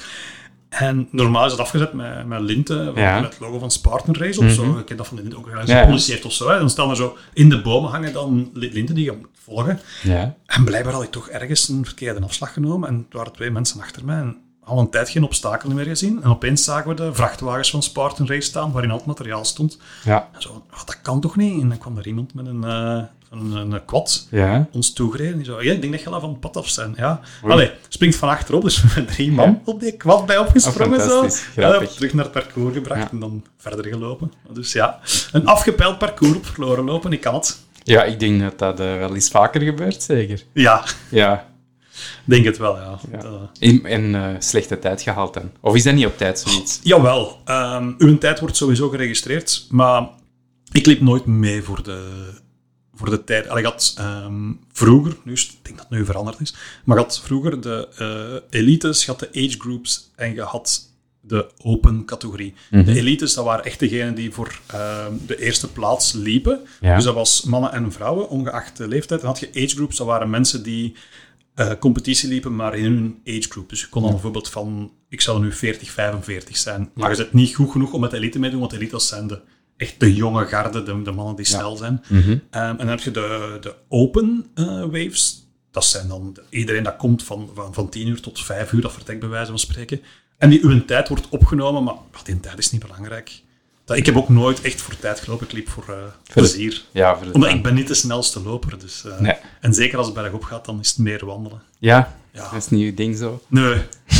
En normaal is dat afgezet met, met linten, ja. met het logo van Spartan Race of mm-hmm. zo. Ik ken dat van de linten ook als je ja. politie heeft of zo. Hè. Dan staan er zo in de bomen hangen dan linten die je moet volgen. Ja. En blijkbaar had ik toch ergens een verkeerde afslag genomen. En er waren twee mensen achter mij. En al een tijd geen obstakel meer gezien. En opeens zagen we de vrachtwagens van Spartan Race staan, waarin al het materiaal stond. Ja. En zo, oh, dat kan toch niet? En dan kwam er iemand met een... Uh, Een, een quad, ja. ons toegereden. Die zo, ja, ik denk dat je al van het pad af zijn. Ja. Allee, springt van achterop, dus met drie man ja. op die quad bij opgesprongen. Oh, zo. Ja, terug naar het parcours gebracht ja. en dan verder gelopen. Dus ja, een afgepeild parcours op verloren lopen, ik kan het. Ja, ik denk dat dat uh, wel eens vaker gebeurt, zeker. Ja. Ja. Denk het wel, ja. ja. En, en uh, slechte tijd gehaald dan? Of is dat niet op tijd zoiets? Oh, jawel. Um, uw tijd wordt sowieso geregistreerd, maar ik liep nooit mee voor de... Voor de tijd. Allee, ik had um, vroeger, nu is, ik denk dat het nu veranderd is, maar je had vroeger de uh, elites, je had de age groups en je had de open categorie. Mm-hmm. De elites, dat waren echt degenen die voor uh, de eerste plaats liepen. Ja. Dus dat was mannen en vrouwen, ongeacht de leeftijd. En had je age groups, dat waren mensen die uh, competitie liepen, maar in hun age group. Dus je kon dan ja. bijvoorbeeld van, ik zou nu veertig, vijfenveertig zijn. Maar ja. je bent niet goed genoeg om met de elite mee te doen, want elites zijn de echt de jonge garde, de, de mannen die ja. snel zijn. Mm-hmm. Um, en dan heb je de, de open uh, waves. Dat zijn dan de, iedereen dat komt van, van, van tien uur tot vijf uur, dat vertrekt bij wijze van spreken. En die, uw tijd wordt opgenomen, maar die tijd is niet belangrijk. Dat, ik heb ook nooit echt voor tijd gelopen. Ik liep voor uh, plezier. Ja, voor Omdat ik ben niet de snelste loper. Dus, uh, nee. En zeker als het bergop gaat, dan is het meer wandelen. Ja, ja. Dat is niet uw ding zo. Nee.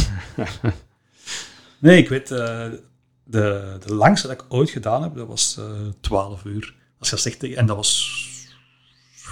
nee, ik weet... Uh, De, de langste dat ik ooit gedaan heb, dat was uh, twaalf uur. Als je zegt, en dat was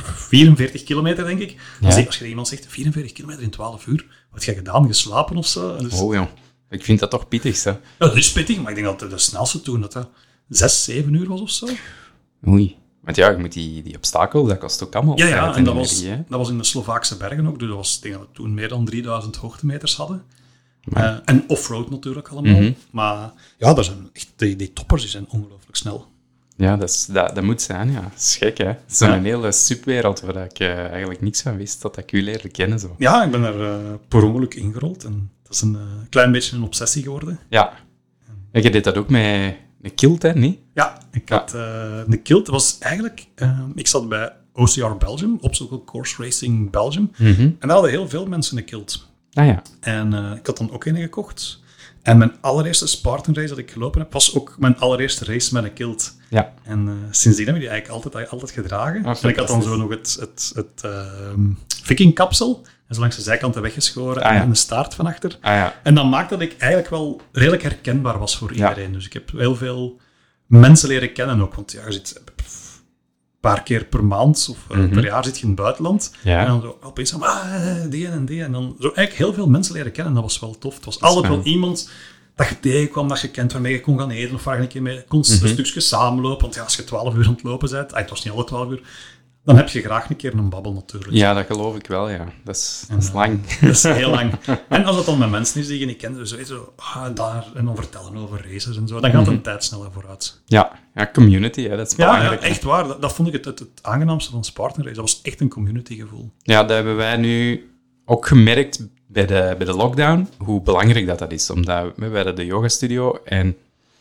vierenveertig kilometer, denk ik. Ja. Als, als je iemand zegt, vierenveertig kilometer in twaalf uur, wat heb je gedaan? Geslapen of zo? Dus, Oh joh, ik vind dat toch pittig, hè? ja, dat is pittig, maar ik denk dat de snelste toen dat dat zes, zeven uur was of zo. Oei. Want ja, je moet die, die obstakel, dat kost ook allemaal Ja, ja, tijd en dat energie, was, hè? dat was in de Slovaakse bergen ook. Dus dat was, ik denk dat we toen meer dan drieduizend hoogtemeters hadden. Maar- Uh, en offroad natuurlijk allemaal. Mhm. Maar ja, dat zijn echt, die, die toppers die zijn ongelooflijk snel. Ja, dat, is, dat, dat moet zijn, ja. Dat is gek, hè? Het is zo'n Ja. hele subwereld waar ik uh, eigenlijk niks van wist, totdat ik u leerde kennen, zo. Ja, ik ben er uh, per ongeluk ingerold. En dat is een uh, klein beetje een obsessie geworden. Ja. En je deed dat ook met een kilt, hè, niet? Ja, ik Ja. had uh, een kilt. Dat was eigenlijk... Uh, ik zat bij O C R Belgium, Obstacle Course Racing Belgium. Mhm. En daar hadden heel veel mensen een kilt. Ah ja. En uh, ik had dan ook een gekocht. En mijn allereerste Spartan race dat ik gelopen heb, was ook mijn allereerste race met een kilt. Ja. En uh, sindsdien heb ik die eigenlijk altijd, altijd gedragen. Ah, en ik had dan zo nog het, het, het uh, vikingkapsel. En zo langs de zijkanten weggeschoren Ah, ja. en een staart van achter. Ah ja. En dat maakte dat ik eigenlijk wel redelijk herkenbaar was voor Ja. iedereen. Dus ik heb heel veel mensen leren kennen ook. Want ja, je zit een paar keer per maand of uh, Mhm. per jaar zit je in het buitenland. Ja. En dan zo opeens van, ah, die en die. En dan zo eigenlijk heel veel mensen leren kennen. Dat was wel tof. Het was altijd wel fijn. iemand dat je tegenkwam, dat je kent, waarmee je kon gaan eten of waar je een keer mee kon Mhm. een stukje samenlopen. Want ja, als je twaalf uur aan het lopen bent, ah, het was niet alle twaalf uur, dan heb je graag een keer een babbel natuurlijk. Ja, dat geloof ik wel, ja. Dat is, dat is En, lang. Dat is heel lang. En als het dan met mensen is die je niet kent, dus weet je, zo, ah, daar, en dan vertellen over races en zo, dan gaat een tijd sneller vooruit. Ja, ja, community, hè, dat is Ja, ja, belangrijk. echt waar. Dat, dat vond ik het, het, het aangenaamste van Spartan Race. Dat was echt een community gevoel. Ja, dat hebben wij nu ook gemerkt bij de, bij de lockdown, hoe belangrijk dat, dat is. Omdat we hadden de yogastudio en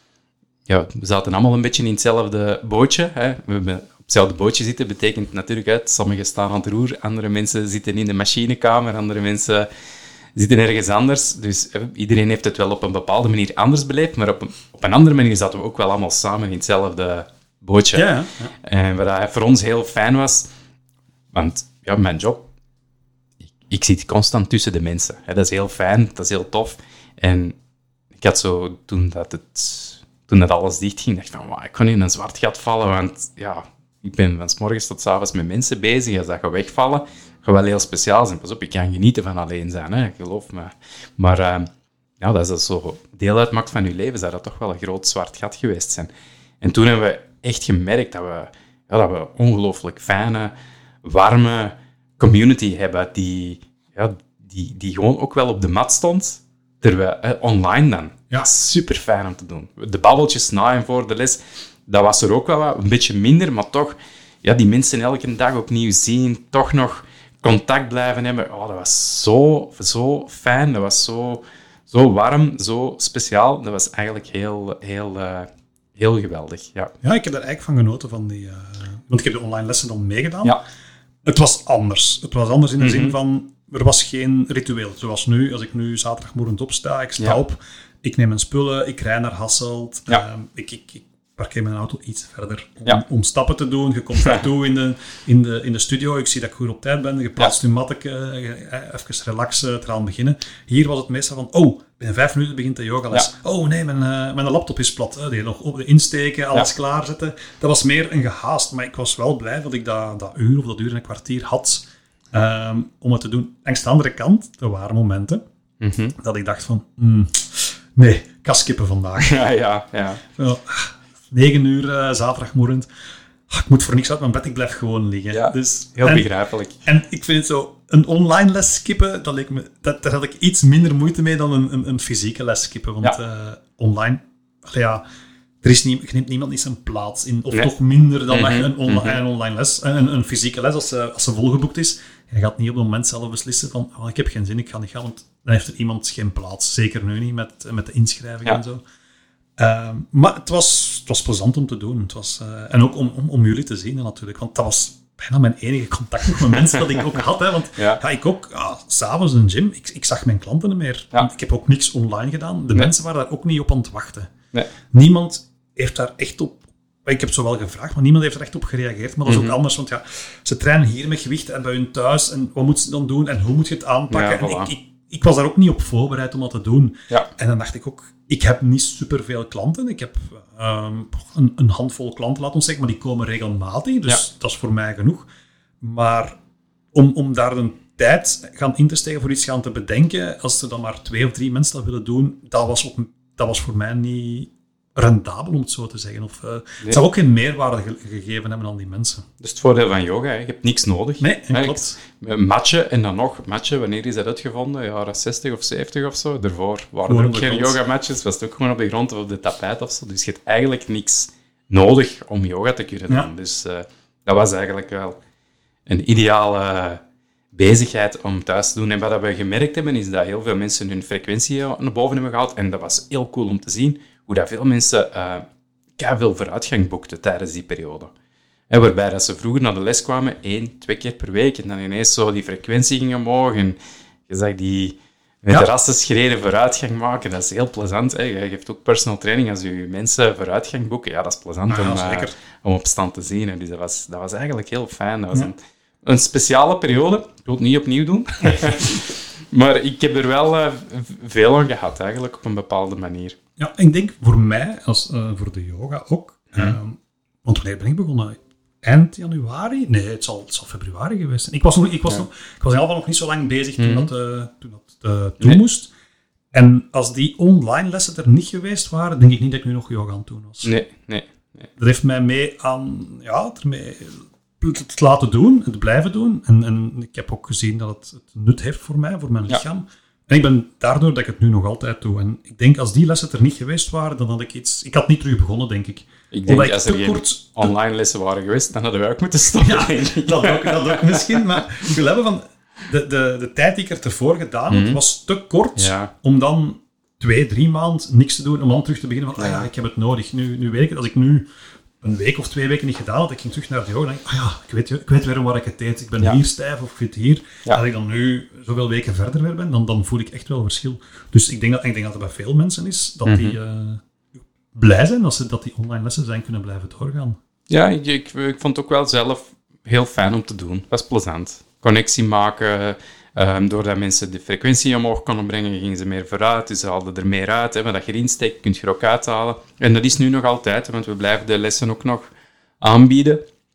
ja, we zaten allemaal een beetje in hetzelfde bootje. Hè. We hebben op hetzelfde bootje zitten, betekent natuurlijk uit, sommigen staan aan het roer, andere mensen zitten in de machinekamer, andere mensen zitten ergens anders. Dus eh, iedereen heeft het wel op een bepaalde manier anders beleefd, maar op een, op een andere manier zaten we ook wel allemaal samen in hetzelfde bootje. Ja, ja. En wat dat voor ons heel fijn was, want ja, mijn job, ik, ik zit constant tussen de mensen. Hè. Dat is heel fijn, dat is heel tof. En ik had zo, toen dat, het, toen dat alles dichtging, dacht ik van, wow, ik kon in een zwart gat vallen, want ja, ik ben van 's morgens tot 's avonds met mensen bezig. Als dat gaat wegvallen, gaat wel heel speciaal zijn. Pas op, ik kan genieten van alleen zijn, hè, geloof me. Maar uh, ja, dat is dat zo deel uitmaakt van je leven, zou dat toch wel een groot zwart gat geweest zijn. En toen hebben we echt gemerkt dat we, ja, dat we ongelooflijk fijne, warme community hebben, die, ja, die, die gewoon ook wel op de mat stond, terwijl eh, online dan. Ja. Super fijn om te doen. De babbeltjes na en voor de les, dat was er ook wel wat, een beetje minder, maar toch, ja, die mensen elke dag opnieuw zien, toch nog contact blijven hebben. Oh, dat was zo, zo fijn, dat was zo, zo warm, zo speciaal. Dat was eigenlijk heel, heel, uh, heel geweldig. Ja. Ja, ik heb er eigenlijk van genoten van die... Uh, want ik heb de online lessen dan meegedaan. Ja. Het was anders. Het was anders in de Mhm. zin van... Er was geen ritueel. Zoals nu, als ik nu zaterdagmorgen opsta, ik sta Ja. op, ik neem mijn spullen, ik rij naar Hasselt, Ja. uh, ik, ik, ik parkeer mijn auto iets verder om, Ja. om stappen te doen. Je komt naartoe in de, in, de, in de studio, ik zie dat ik goed op tijd ben, je plaatst je matteke, even relaxen, te gaan beginnen. Hier was het meestal van, oh, binnen vijf minuten begint de yogales. Ja. Oh nee, mijn, uh, mijn laptop is plat. Hè. Die nog op de insteken, alles Ja. klaarzetten. Dat was meer een gehaast, maar ik was wel blij dat ik dat, dat uur of dat uur en een kwartier had um, om het te doen. Langs de andere kant, er waren momenten Mhm. dat ik dacht van, mm, nee, ik ga skippen vandaag. Ja, ja, ja. Zo, negen uur uh, zaterdagmorgen. Ah, ik moet voor niks uit mijn bed, ik blijf gewoon liggen. Ja, dus, heel en, begrijpelijk. en ik vind het zo, een online les skippen, dat leek me, dat, daar had ik iets minder moeite mee dan een, een, een fysieke les skippen. Want Ja. uh, online, allee, ja, er is nie, neemt niemand niet zijn plaats in. Of Nee. toch minder dan dat je Mhm, een, onla- mhm. een online les, een, een fysieke les, als ze, als ze volgeboekt is. Je gaat niet op het moment zelf beslissen van, oh, ik heb geen zin, ik ga niet gaan, want dan heeft er iemand geen plaats. Zeker nu niet, met, met de inschrijving Ja. en zo. Uh, maar het was, het was plezant om te doen. Het was, uh, en ook om, om, om jullie te zien natuurlijk, want dat was bijna mijn enige contact nog met mensen dat ik ook had. Hè, want Ja. ja, ik ook, ja, s'avonds in de gym, ik, ik zag mijn klanten niet meer. Ja. Want ik heb ook niks online gedaan. De Nee. mensen waren daar ook niet op aan het wachten. Nee. Niemand heeft daar echt op... Ik heb zo wel gevraagd, maar niemand heeft er echt op gereageerd. Maar dat is Mhm. ook anders, want ja, ze trainen hier met gewicht en bij hun thuis. En wat moeten ze dan doen? En hoe moet je het aanpakken? Ja, En voilà. ik, ik, ik was daar ook niet op voorbereid om dat te doen. Ja. En dan dacht ik ook, ik heb niet superveel klanten. Ik heb um, een, een handvol klanten, laten we zeggen, maar die komen regelmatig. Dus Ja. dat is voor mij genoeg. Maar om, om daar een tijd gaan in te steken voor iets gaan te bedenken, als er dan maar twee of drie mensen dat willen doen, dat was, op, dat was voor mij niet rendabel, om het zo te zeggen. Of, uh, nee. Het zou ook geen meerwaarde ge- gegeven hebben aan die mensen. Dat is het voordeel van yoga. Hè. Je hebt niks nodig. Nee, hè, klopt. Matchen en dan nog. Matchen, wanneer is dat uitgevonden? Jaren zestig of zeventig of zo. Daarvoor waren er ook geen yoga-matches. Was het ook gewoon op de grond of op de tapijt of zo. Dus je hebt eigenlijk niks nodig om yoga te kunnen doen. Ja. Dus uh, dat was eigenlijk wel een ideale bezigheid om thuis te doen. En wat we gemerkt hebben, is dat heel veel mensen hun frequentie naar boven hebben gehaald. En dat was heel cool om te zien hoe dat veel mensen uh, veel vooruitgang boekten tijdens die periode. En waarbij dat ze vroeger naar de les kwamen, één, twee keer per week, en dan ineens zo die frequentie ging omhoog, en je zag die met ja. rassen schreden vooruitgang maken. Dat is heel plezant. Hè? Je geeft ook personal training als je mensen vooruitgang boeken. Ja, dat is plezant ah, om, uh, om op stand te zien. Hè? Dus dat was, dat was eigenlijk heel fijn. Dat was ja. een, een speciale periode. Ik wil het niet opnieuw doen. Maar ik heb er wel uh, veel aan gehad, eigenlijk, op een bepaalde manier. Ja, ik denk voor mij, als uh, voor de yoga ook... Hmm. Uh, want wanneer ben ik begonnen? Eind januari? Nee, het zal, het zal februari geweest zijn. Ik was, nog, ik was, ja. nog, ik was in ieder geval nog niet zo lang bezig toen hmm. dat, uh, toen dat uh, toe nee. moest. En als die online lessen er niet geweest waren, denk ik niet dat ik nu nog yoga aan het doen was. Nee, nee. nee. Dat heeft mij mee aan... Ja, ermee... het laten doen, het blijven doen. En, en ik heb ook gezien dat het, het nut heeft voor mij, voor mijn lichaam. Ja. En ik ben daardoor dat ik het nu nog altijd doe. En ik denk, als die lessen er niet geweest waren, dan had ik iets... Ik had niet terug begonnen, denk ik. Ik denk, Omdat als ik er geen kort... online lessen waren geweest, dan hadden wij ook moeten stoppen. Ja, dat ook, dat ook misschien. Maar ik wil hebben van... De, de, de tijd die ik er tevoren gedaan had, mm. was te kort ja. om dan twee, drie maanden niks te doen, om dan terug te beginnen van, ah ja, ik heb het nodig. Nu, nu weet ik het. Als ik nu... een week of twee weken niet gedaan had, ik ging terug naar de yoga en dacht, ah ja, ik weet, ik weet weer waar ik het deed. Ik ben ja. hier stijf of ik zit hier. Ja. Als ik dan nu zoveel weken verder weer ben, dan, dan voel ik echt wel verschil. Dus ik denk dat, ik denk dat er bij veel mensen is, dat mm-hmm. die uh, blij zijn als ze, dat die online lessen zijn kunnen blijven doorgaan. Ja, ik, ik, ik vond het ook wel zelf heel fijn om te doen. Het was plezant. Connectie maken... Um, doordat mensen de frequentie omhoog konden brengen, gingen ze meer vooruit, dus ze haalden er meer uit. Hè, wat dat je erin steekt, kun je er ook uithalen. En dat is nu nog altijd, want we blijven de lessen ook nog aanbieden.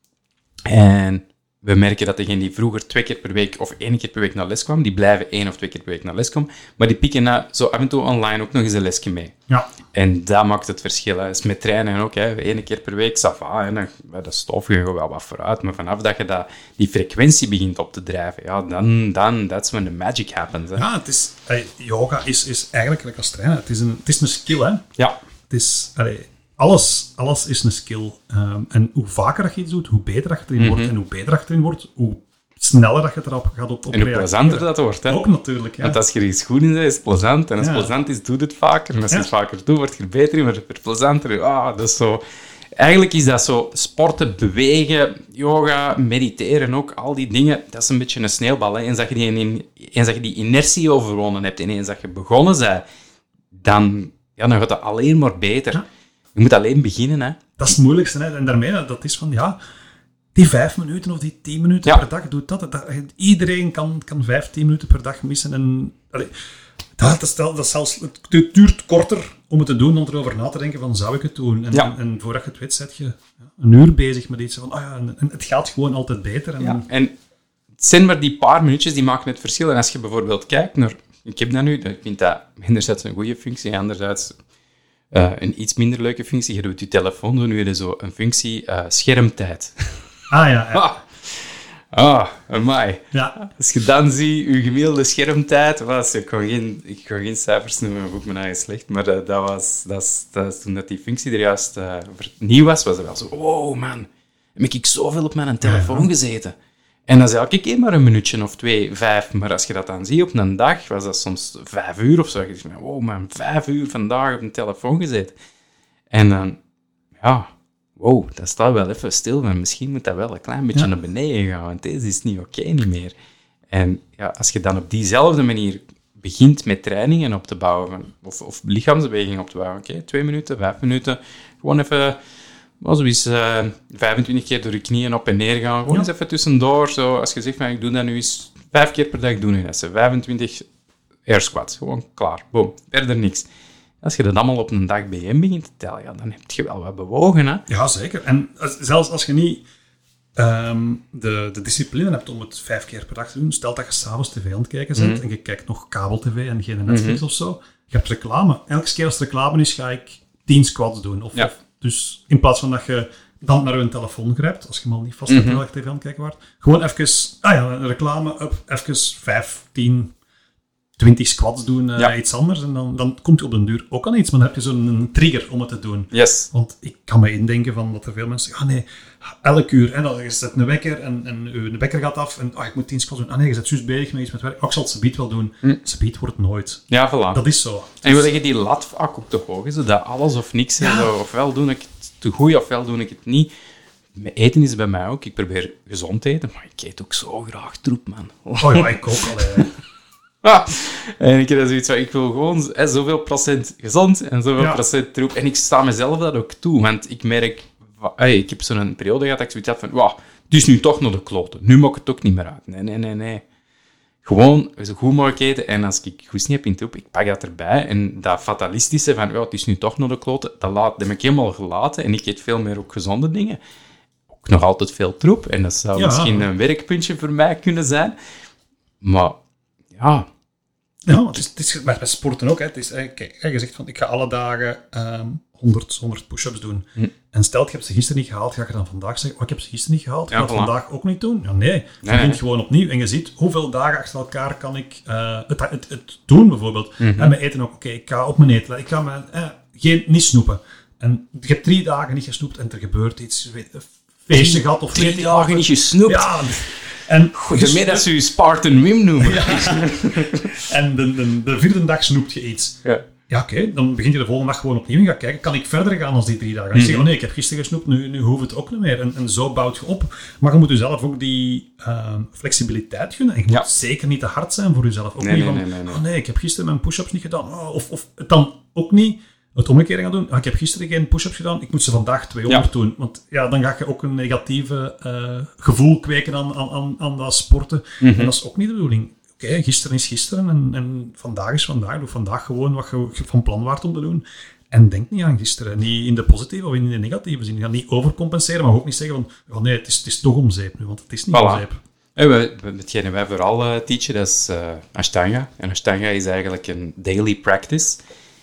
En we merken dat degenen die vroeger twee keer per week of één keer per week naar les kwamen, die blijven één of twee keer per week naar les komen, maar die pikken na, zo af en toe online ook nog eens een lesje mee. Ja. En dat maakt het verschil. Hè. Dus met trainen ook, hè, één keer per week, ça va, hè, dan, dat stof je wel wat vooruit, maar vanaf dat je dat, die frequentie begint op te drijven, ja, dan, dan that's when the magic happens. Hè. Ja, het is, allee, yoga is, is eigenlijk gelijk als trainen. Het is een, het is een skill, hè. Ja. Het is... Allee, Alles, alles is een skill. Um, en hoe vaker dat je iets doet, hoe beter dat je erin mm-hmm. wordt. En hoe beter dat je erin wordt, hoe sneller dat je erop gaat op, op En hoe plezanter dat wordt. Hè? Ook natuurlijk, ja. Want als je er iets goed in bent, is het plezant. En als het ja. plezant is, doe het vaker. En als je ja. het vaker doet, word je er beter in, word je er plezanter. Ah, dat is zo... Eigenlijk is dat zo sporten, bewegen, yoga, mediteren ook, al die dingen, dat is een beetje een sneeuwbal. Hè? Eens, dat je die, in, eens dat je die inertie overwonnen hebt en eens dat je begonnen bent, dan, ja, dan gaat dat alleen maar beter. Ja. Je moet alleen beginnen, hè. Dat is het moeilijkste, hè. En daarmee, dat is van, ja, die vijf minuten of die tien minuten ja. per dag, doet dat, dat. Iedereen kan, kan vijf, tien minuten per dag missen. En, allee, dat, dat, dat, dat zelfs, het duurt korter om het te doen dan erover na te denken van, zou ik het doen? En, ja. en, en voordat je het weet, zet je een uur bezig met iets van, oh ja, en, en het gaat gewoon altijd beter. En, ja. en het zijn maar die paar minuutjes die maken het verschil. En als je bijvoorbeeld kijkt naar, ik heb dat nu, ik vind dat enerzijds een goede functie, anderzijds... Uh, een iets minder leuke functie. Je doet je telefoon, doen we zo een functie uh, schermtijd. Ah, ja. ja. Ah, ah amai. Ja. Als je dan ziet, je gemiddelde schermtijd was... Ik kan geen, ik kan geen cijfers noemen, ik voel me eigen slecht, maar uh, dat was, dat is, dat is, toen dat die functie er juist uh, nieuw was, was er wel zo... Wow, man, heb ik zoveel op mijn telefoon ja. gezeten. En dan zei elke keer maar een minuutje of twee, vijf. Maar als je dat dan ziet op een dag, was dat soms vijf uur of zo. Je dacht, wow man, vijf uur vandaag op een telefoon gezeten. En dan, ja, wow, dat staat wel even stil. Maar misschien moet dat wel een klein beetje ja. naar beneden gaan, want deze is niet oké okay, niet meer. En ja, als je dan op diezelfde manier begint met trainingen op te bouwen, of, of lichaamsbeweging op te bouwen, oké, okay, twee minuten, vijf minuten, gewoon even... Maar zoiets uh, vijfentwintig keer door je knieën op en neer gaan. Gewoon ja. eens even tussendoor. Zo, als je zegt, van, ik doe dat nu eens vijf keer per dag, doe je dat. vijfentwintig air squats. Gewoon klaar. Boom. Verder niks. Als je dat allemaal op een dag bijeen begint te tellen, ja, dan heb je wel wat bewogen. Hè? Ja, zeker. En als, zelfs als je niet um, de, de discipline hebt om het vijf keer per dag te doen. Stel dat je s'avonds tv aan het kijken bent mm-hmm. en je kijkt nog kabel-tv en geen Netflix mm-hmm. of zo. Je hebt reclame. Elke keer als er reclame is, ga ik tien squats doen. Of, ja. of, dus in plaats van dat je dan naar je telefoon grijpt, als je hem al niet vast hebt mm-hmm. terwijl je tv aan het kijken wordt, gewoon even, ah ja, een reclame, up, even vijf, tien, twintig squats doen, uh, ja. iets anders. En dan, dan komt je op den duur ook aan iets. Maar dan heb je zo'n trigger om het te doen. Yes. Want ik kan me indenken van dat er veel mensen zeggen, ah nee, elk uur. En dan je zet een wekker en, en de wekker gaat af. En oh, ik moet tien squats doen. Ah nee, je zet juist bezig met iets met werk. Oh, ik zal het subiet wel doen. Mm. Subiet wordt nooit. Ja, voilà. Dat is zo. En wil je die lat vaak ook te hoog is, zodat alles of niks is. Ja. Ofwel doe ik het te goed, ofwel doe ik het niet. Met eten is bij mij ook. Ik probeer gezond te eten, maar ik eet ook zo graag troep, man. Oh ja, ik ook al. Ah, en ik heb zoiets van, ik wil gewoon hè, zoveel procent gezond en zoveel ja. procent troep. En ik sta mezelf dat ook toe, want ik merk... Hey, ik heb zo'n periode gehad dat ik zoiets had van, wow, het is nu toch naar de kloten. Nu maakt het ook niet meer uit. Nee, nee, nee, nee. Gewoon zo goed mogelijk eten. En als ik goed niet heb in troep, ik pak dat erbij. En dat fatalistische van, wow, het is nu toch naar de kloten, dat, laat, dat heb ik helemaal gelaten. En ik eet veel meer ook gezonde dingen. Ook nog altijd veel troep. En dat zou ja. misschien een werkpuntje voor mij kunnen zijn. Maar, ja... Ja, het is, het is bij sporten ook. Hè. Het is, kijk, je zegt van, ik ga alle dagen um, honderd, honderd push-ups doen. Hm. En stel, je hebt ze gisteren niet gehaald, ga je dan vandaag zeggen, oh, ik heb ze gisteren niet gehaald, ga ik ja, dat voilà. vandaag ook niet doen? Ja, nee, je nee, begint nee. gewoon opnieuw. En je ziet, hoeveel dagen achter elkaar kan ik uh, het, het, het doen, bijvoorbeeld. Mm-hmm. En met eten ook, oké, okay, ik ga op mijn eten, ik ga mijn, eh, geen, niet snoepen. En je hebt drie dagen niet gesnoept en er gebeurt iets, weet, een feestje gehad of drie dagen niet gesnoept? Ja, en daarmee dat ze je Spartan Wim noemen. Ja. En de, de, de vierde dag snoept je iets. Ja, ja oké. Okay. Dan begin je de volgende dag gewoon opnieuw en ga kijken, kan ik verder gaan als die drie dagen? En mm-hmm. je zegt, oh nee, ik heb gisteren gesnoept, nu, nu hoeft het ook niet meer. En, en zo bouwt je op. Maar je moet jezelf ook die uh, flexibiliteit gunnen. En je ja. moet zeker niet te hard zijn voor jezelf. Ook nee, niet nee, van, nee, nee, nee. oh nee, ik heb gisteren mijn push-ups niet gedaan. Oh, of, of het dan ook niet... Het omgekeerde gaan doen. Ah, ik heb gisteren geen push-ups gedaan, ik moet ze vandaag tweehonderd ja. doen. Want ja, dan ga je ook een negatieve uh, gevoel kweken aan, aan, aan dat sporten. Mm-hmm. En dat is ook niet de bedoeling. Oké, okay, gisteren is gisteren en, en vandaag is vandaag. Doe vandaag gewoon wat je van plan waart om te doen. En denk niet aan gisteren. Niet in de positieve of in de negatieve zin. Je gaat niet overcompenseren, maar ook niet zeggen van oh nee, het is, het is toch om zeep nu, want het is niet voilà. om zeep. En we, hetgene wij vooral uh, teachen, dat is uh, Ashtanga. En Ashtanga is eigenlijk een daily practice.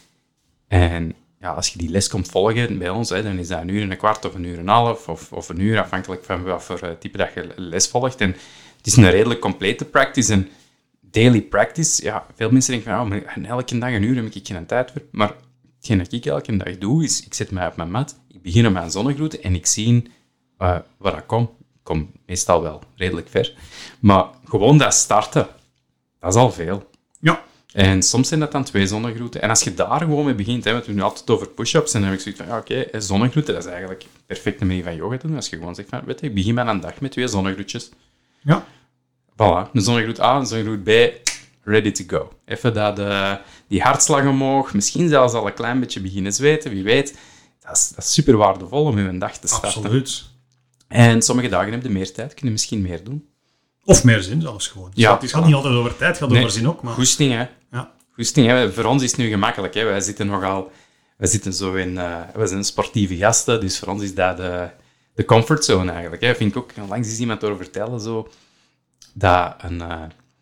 En ja, als je die les komt volgen bij ons, hè, dan is dat een uur en een kwart of een uur en een half of, of een uur, afhankelijk van wat voor uh, type dat je les volgt. En het is een redelijk complete practice. En daily practice, ja, veel mensen denken van, oh, maar elke dag een uur heb ik geen tijd voor. Maar hetgeen dat ik elke dag doe, is ik zet mij op mijn mat, ik begin op mijn zonnegroete en ik zie uh, waar ik kom. Ik kom meestal wel redelijk ver. Maar gewoon dat starten, dat is al veel. Ja. En soms zijn dat dan twee zonnegroeten. En als je daar gewoon mee begint, hè, we hebben nu altijd over push-ups, en dan heb ik zoiets van, ja, oké, okay, zonnegroeten, dat is eigenlijk een perfecte manier van yoga te doen. Als je gewoon zegt van, weet je, ik begin met een dag met twee zonnegroetjes. Ja. Voilà, een zonnegroet A, een zonnegroet B, ready to go. Even dat, uh, die hartslag omhoog, misschien zelfs al een klein beetje beginnen zweten, wie weet. Dat is, dat is super waardevol om in een dag te starten. Absoluut. En sommige dagen heb je meer tijd, kun je misschien meer doen. Of meer zin zelfs gewoon. Dus ja, het gaat niet altijd over tijd, het gaat nee, over zin ook. Maar... Goesting, hè. Ja. Goesting, hè. Voor ons is het nu gemakkelijk. Hè. Wij zitten nogal... Wij zitten zo in... Uh, wij zijn sportieve gasten, dus voor ons is dat de, de comfortzone eigenlijk. Hè. Vind ik ook... Langs is iemand over vertellen, zo... Dat een... Uh,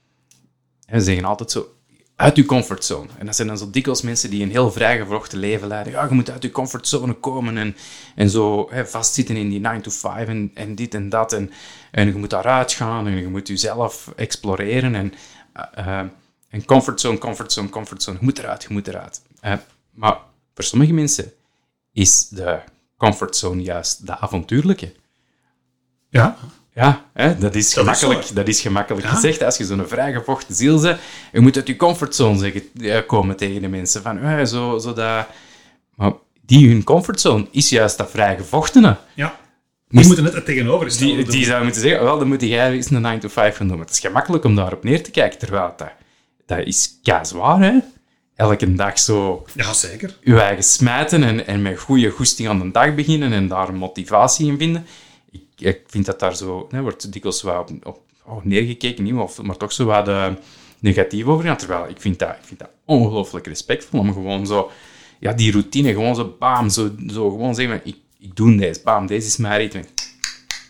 we zeggen altijd zo... Uit je comfortzone. En dat zijn dan zo dikwijls mensen die een heel vrijgevlochten leven leiden. Ja, je moet uit je comfortzone komen en, en zo hè, vastzitten in die nine to five en, en dit en dat. En, en je moet daaruit gaan en je moet jezelf exploreren. En, uh, en comfortzone, comfortzone, comfortzone. Je moet eruit, je moet eruit. Uh, maar voor sommige mensen is de comfortzone juist de avontuurlijke. Ja. Ja, hè, dat is dat gemakkelijk, is dat is gemakkelijk ja. gezegd. Als je zo'n vrijgevochten ziel bent, je moet uit je comfortzone zeggen, ja, komen tegen de mensen. Van, ja, zo, zo dat... Maar die hun comfortzone is juist dat vrijgevochtene. Ja, die Moest, moeten net het tegenover stellen. Die, die zou moeten zeggen, wel, dan moet jij eens een nine to five gaan doen. Maar het is gemakkelijk om daarop neer te kijken, terwijl dat, dat is keizwaar, hè. Elke dag zo... Ja, zeker. Je eigen smijten en, en met goede goesting aan de dag beginnen en daar motivatie in vinden. Ik, ik vind dat daar zo... Ne, wordt dikwijls wat op, op oh, neergekeken, niet, of, maar toch zo wat uh, negatief over gaan. Terwijl ik vind dat, ik vind dat ongelooflijk respectvol om gewoon zo... Ja, die routine, gewoon zo, bam, zo, zo gewoon zeggen, ik, ik doe deze, bam, deze is mijn ritme.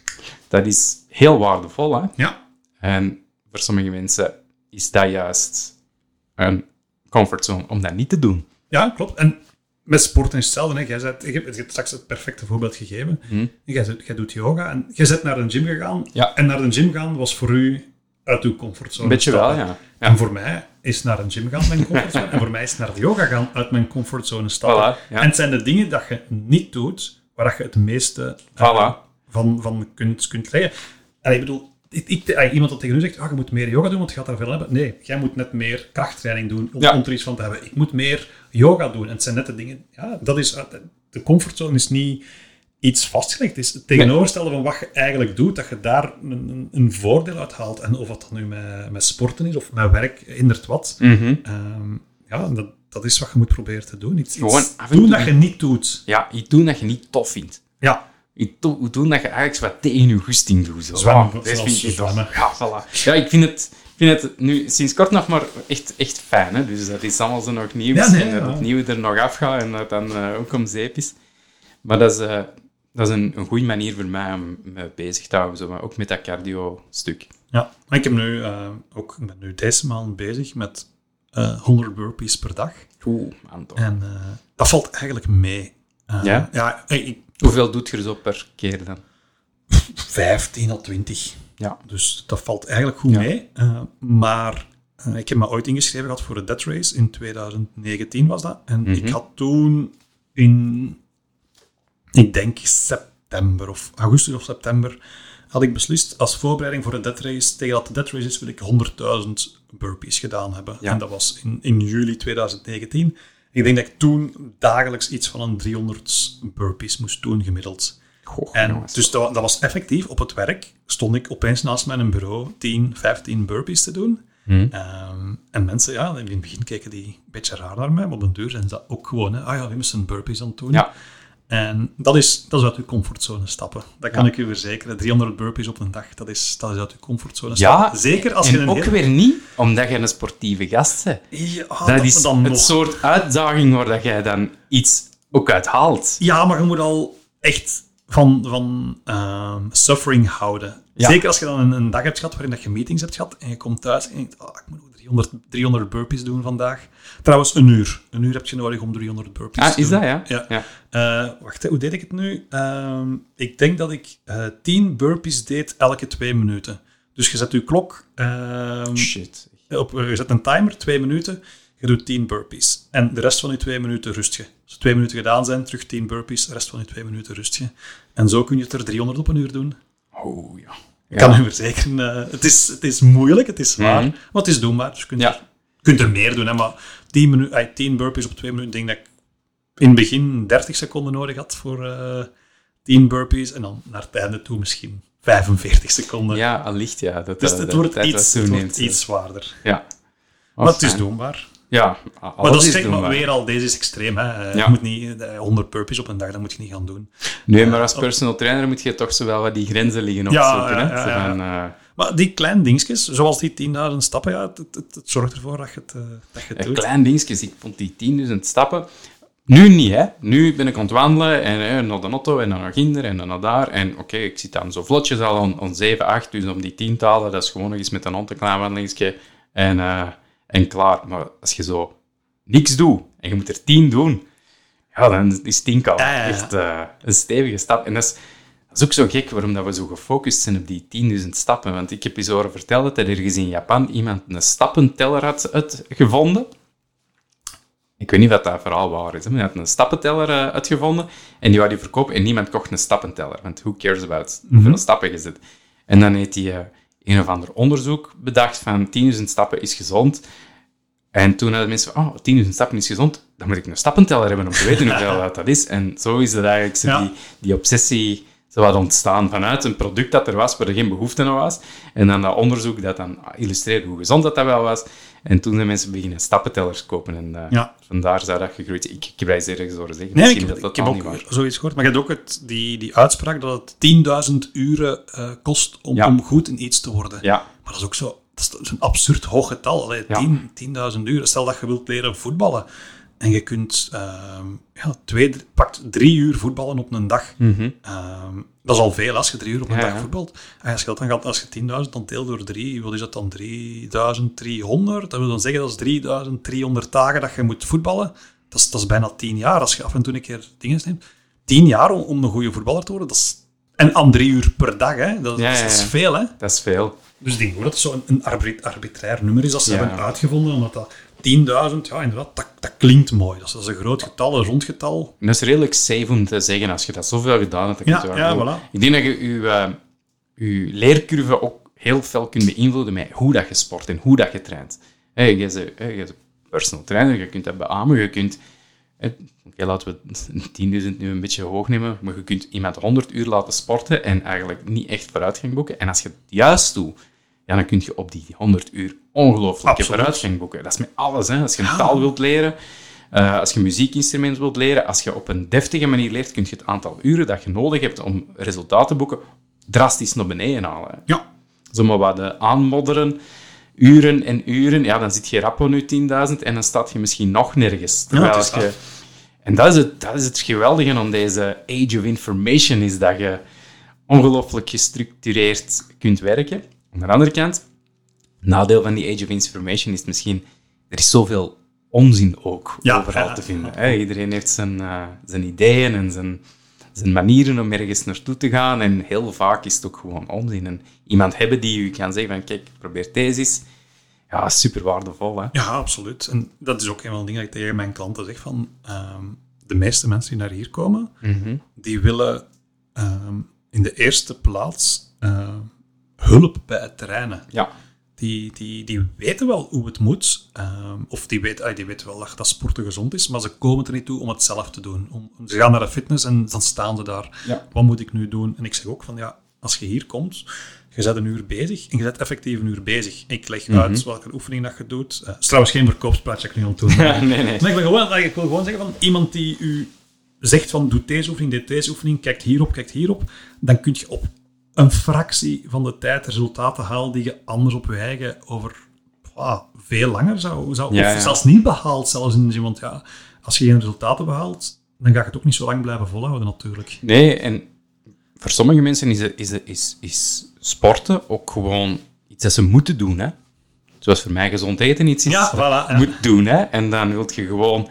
dat is heel waardevol. Hè? Ja. En voor sommige mensen is dat juist een comfortzone om dat niet te doen. Ja, klopt. En met sporten is hetzelfde. Hè. Jij zet, je hebt straks het perfecte voorbeeld gegeven. Hmm. Jij, zet, jij doet yoga en jij bent naar een gym gegaan. Ja. En naar een gym gaan was voor u uit uw comfortzone. Een beetje stappen. wel, ja. ja. En voor mij is naar een gym gaan mijn comfortzone. En voor mij is naar de yoga gaan uit mijn comfortzone stappen. Voilà, ja. En het zijn de dingen dat je niet doet, waar je het meeste uh, Voilà. van, van kunt, kunt leren. En ik bedoel, ik, ik, iemand dat tegen u zegt, ah, je moet meer yoga doen, want je gaat daar veel hebben. Nee, jij moet net meer krachttraining doen om, Ja. om er iets van te hebben. Ik moet meer yoga doen. En het zijn net de dingen... Ja, dat is... De comfortzone is niet iets vastgelegd. Het is het tegenoverstellen van wat je eigenlijk doet, dat je daar een, een, een voordeel uit haalt. En of dat dan nu met, met sporten is of met werk, hindert wat. Mm-hmm. Um, ja, dat, dat is wat je moet proberen te doen. Iets, Gewoon iets af en doen toe- dat je niet doet. Ja, iets doen dat je niet tof vindt. Ja, Iets to- doen dat je eigenlijk zo wat tegen je goesting doet. Zo. Zwemmen, Oh, dat zoals vind ik toch... zwemmen. Ja, voilà. Ja, ik vind het, ik vind het nu sinds kort nog maar echt, echt fijn. Hè? Dus dat is allemaal zo nog nieuw. Ja, nee, en dat ja. het nieuwe er nog afgaat en dat dan uh, ook om zeep is. Maar dat is, uh, dat is een, een goede manier voor mij om me bezig te houden. Zo, maar ook met dat cardio-stuk. ja. Maar ik, heb nu, uh, ook, ik ben nu deze maand bezig met uh, honderd burpees per dag. Oeh, man toch. En uh, dat valt eigenlijk mee. Uh, Ja? Ja, ik, Hoeveel doet je er zo per keer dan? vijftien à twintig. Ja. Dus dat valt eigenlijk goed Ja. mee. Uh, maar uh, ik heb me ooit ingeschreven gehad voor de Death Race. In twintig negentien was dat. En Mhm. ik had toen in, ik denk september of augustus of september, had ik beslist als voorbereiding voor de Death Race, tegen dat de Death Race is, wil ik honderdduizend burpees gedaan hebben. Ja. En dat was in, in juli twintig negentien. Ik denk dat ik toen dagelijks iets van een driehonderd burpees moest doen, gemiddeld. Goh, En jongens. dus dat, dat was effectief. Op het werk stond ik opeens naast mijn bureau tien, vijftien burpees te doen. Hm. Um, en mensen, ja, in het begin keken die een beetje raar naar mij, maar op een duur zijn ze dat ook gewoon. Hè. Ah ja, we moeten burpees aan het doen. Ja. En dat is, dat is uit uw comfortzone stappen. Dat kan Ja. ik u verzekeren. driehonderd burpees op een dag, dat is, dat is uit uw comfortzone Ja, stappen. Zeker als je en een ook heel... weer niet, omdat je een sportieve gast bent. Ja, Dat is dan het nog. soort uitdaging waar dat jij dan iets ook uit haalt. Ja, maar je moet al echt van, van um, suffering houden. Ja. Zeker als je dan een, een dag hebt gehad waarin dat je meetings hebt gehad en je komt thuis en je denkt, oh, ik moet nog driehonderd, driehonderd burpees doen vandaag. Trouwens, een uur. Een uur heb je nodig om driehonderd burpees Ah, te is doen. dat, ja? Ja. Ja. Uh, wacht, hè, hoe deed ik het nu? Um, ik denk dat ik uh, tien burpees deed elke twee minuten. Dus je zet je klok... Um, Shit. op, je zet een timer, twee minuten, je doet tien burpees. En de rest van die twee minuten rust je. Als twee minuten gedaan zijn, terug tien burpees, de rest van die twee minuten rust je. En zo kun je het er driehonderd op een uur doen. Oh, ja. Ik kan u verzekeren, uh, het, is, het is moeilijk, het is zwaar, Mhm. maar het is doenbaar. Dus je kunt, Ja. er, je kunt er meer doen, hè, maar tien, minu- ay, tien burpees op twee minuten, ik denk dat ik in het begin dertig seconden nodig had voor uh, tien burpees, en dan naar het einde toe misschien vijfenveertig seconden. Ja, allicht, ja. Dat, Dus dat- het dat- wordt, dat iets, wat het toeneemt, wordt ja. iets zwaarder. Ja. Oh, Maar het is fijn. doenbaar. Ja, Maar alles dat is is zeg maar doenbaar. weer al, deze is extreem. Hè. Uh, Ja. Je moet niet uh, honderd burpees op een dag, dat moet je niet gaan doen. Nee, maar als op- personal trainer moet je toch zo wel wat die grenzen liggen Ja, opzoeken. ja, hè? ja, Zo ja. van, eh, Maar die kleine dingetjes, zoals die tienduizend stappen, ja, het, het, het zorgt ervoor dat je het, uh, dat je het Een doet. klein dingetje. Ik vond die tienduizend stappen. Nu niet, hè. Nu ben ik aan het wandelen en hè, naar de auto en dan naar ginder en dan naar daar. En oké, ik zit dan zo vlotjes al aan, aan zeven, acht. Dus om die tien te halen, dat is gewoon nog eens met een hond een klein wandelingetje en, uh, en klaar. Maar als je zo niks doet en je moet er tien doen, ja, dan is tien al Ja, ja, ja. echt uh, een stevige stap. En dat is, dat is ook zo gek waarom dat we zo gefocust zijn op die tienduizend stappen. Want ik heb eens horen vertellen dat er ergens in Japan iemand een stappenteller had uitgevonden. Ik weet niet of dat verhaal waar is. Hè? Maar hij had een stappenteller uh, uitgevonden en die wou die verkopen en niemand kocht een stappenteller. Want who cares about hoeveel Mhm. stappen je zet. En dan heeft hij uh, een of ander onderzoek bedacht van tienduizend stappen is gezond. En toen hadden mensen van, oh, tienduizend stappen is gezond, dan moet ik een stappenteller hebben om te weten hoeveel dat, dat is. En zo is het eigenlijk zo Ja. die, die obsessie zo wat ontstaan vanuit een product dat er was, waar er geen behoefte aan was. En dan dat onderzoek dat dan illustreerde hoe gezond dat, dat wel was. En toen zijn mensen beginnen stappentellers kopen. En uh, Ja. vandaar zou dat gegroeid zijn. Ik, ik heb daar eens ergens horen zeggen. Nee, ik Misschien heb, dat ik dat heb totaal ook niet waar. zoiets gehoord. Maar je hebt ook het, die, die uitspraak dat het tienduizend uren uh, kost om, Ja. om goed in iets te worden. Ja, Maar dat is ook zo, dat is een absurd hoog getal. Allee, Ja. tien, tienduizend uren. Stel dat je wilt leren voetballen. en je kunt uh, ja, twee, pakt drie uur voetballen op een dag. Mm-hmm. Uh, dat is al veel als je drie uur op een ja, dag ja. voetbalt. En als je dat dan gaat, als je tienduizend dan deelt door drie, wat is dat dan? drieduizend driehonderd? Dat wil dan zeggen, dat is drieduizend driehonderd dagen dat je moet voetballen. Dat is, dat is bijna tien jaar als je af en toe een keer dingen neemt. Tien jaar om, om een goede voetballer te worden, dat is... En aan drie uur per dag, hè. Dat, ja, ja, ja. dat is veel, hè. Dat is veel. Dus ik denk ook dat het zo'n een arbit- arbitrair nummer is dat ze ja. hebben uitgevonden, omdat dat tienduizend, ja, inderdaad, dat, dat klinkt mooi. Dat is, dat is een groot getal, een rond getal. En dat is redelijk safe om te zeggen als je dat zoveel gedaan hebt. Dat Ja, je ja, voilà. Ik denk dat je je, uh, je leercurve ook heel veel kunt beïnvloeden met hoe dat je sport en hoe dat je traint. Hey, je, is een, hey, je is een personal trainer, je kunt dat beamen, je kunt... Oké, okay, laten we tienduizend nu een beetje hoog nemen, maar je kunt iemand honderd uur laten sporten en eigenlijk niet echt vooruitgang boeken. En als je het juist doet, ja, dan kun je op die honderd uur ongelooflijke vooruitgang boeken. Dat is met alles. Hè. Als je een Ja. taal wilt leren, uh, als je een muziekinstrument wilt leren, als je op een deftige manier leert, kun je het aantal uren dat je nodig hebt om resultaten te boeken drastisch naar beneden halen. Hè. Ja. Zomaar wat uh, aanmodderen, uren en uren, ja, dan zit je rap op nu tienduizend en dan staat je misschien nog nergens. Terwijl Ja, het is als je... En dat is, het, dat is het geweldige aan deze age of information, is dat je ongelooflijk gestructureerd kunt werken. Aan de andere kant, nadeel van die age of information is misschien, er is zoveel onzin ook Ja, overal ja, te vinden. ja. Hè? Iedereen heeft zijn, uh, zijn ideeën en zijn, zijn manieren om ergens naartoe te gaan. En heel vaak is het ook gewoon onzin. En iemand hebben die je kan zeggen van, kijk, probeer deze eens. Ja, super waardevol, hè? Ja, absoluut. En dat is ook een van de dingen dat ik tegen mijn klanten zeg van... Um, de meeste mensen die naar hier komen, Mm-hmm. die willen um, in de eerste plaats uh, hulp bij het trainen. Ja. Die, die, die weten wel hoe het moet. Um, of die weten, ah, die weten wel dat, dat sporten gezond is, maar ze komen er niet toe om het zelf te doen. Om, ze gaan naar de fitness en dan staan ze daar. Ja. Wat moet ik nu doen? En ik zeg ook van, ja, als je hier komt, je bent een uur bezig en je bent effectief een uur bezig. Ik leg Mm-hmm. uit welke oefening dat je doet. Uh, het is trouwens geen verkoopspraatje dat ik nu aan het doen ben. Ja, nee, nee. Maar ik wil, gewoon, ik wil gewoon zeggen van iemand die u zegt van doe deze oefening, doe deze oefening, kijkt hierop, kijkt hierop, dan kun je op een fractie van de tijd resultaten halen die je anders op je eigen over ah, veel langer zou, zou Ja, of ja. zelfs niet behaald zelfs in de zin, want ja, als je geen resultaten behaalt, dan ga je het ook niet zo lang blijven volhouden natuurlijk. Nee, en voor sommige mensen is, is, is, is sporten ook gewoon iets dat ze moeten doen, hè. Zoals voor mij gezond eten iets is Ja, dat voilà, je ja. moet doen, hè. En dan wil je gewoon...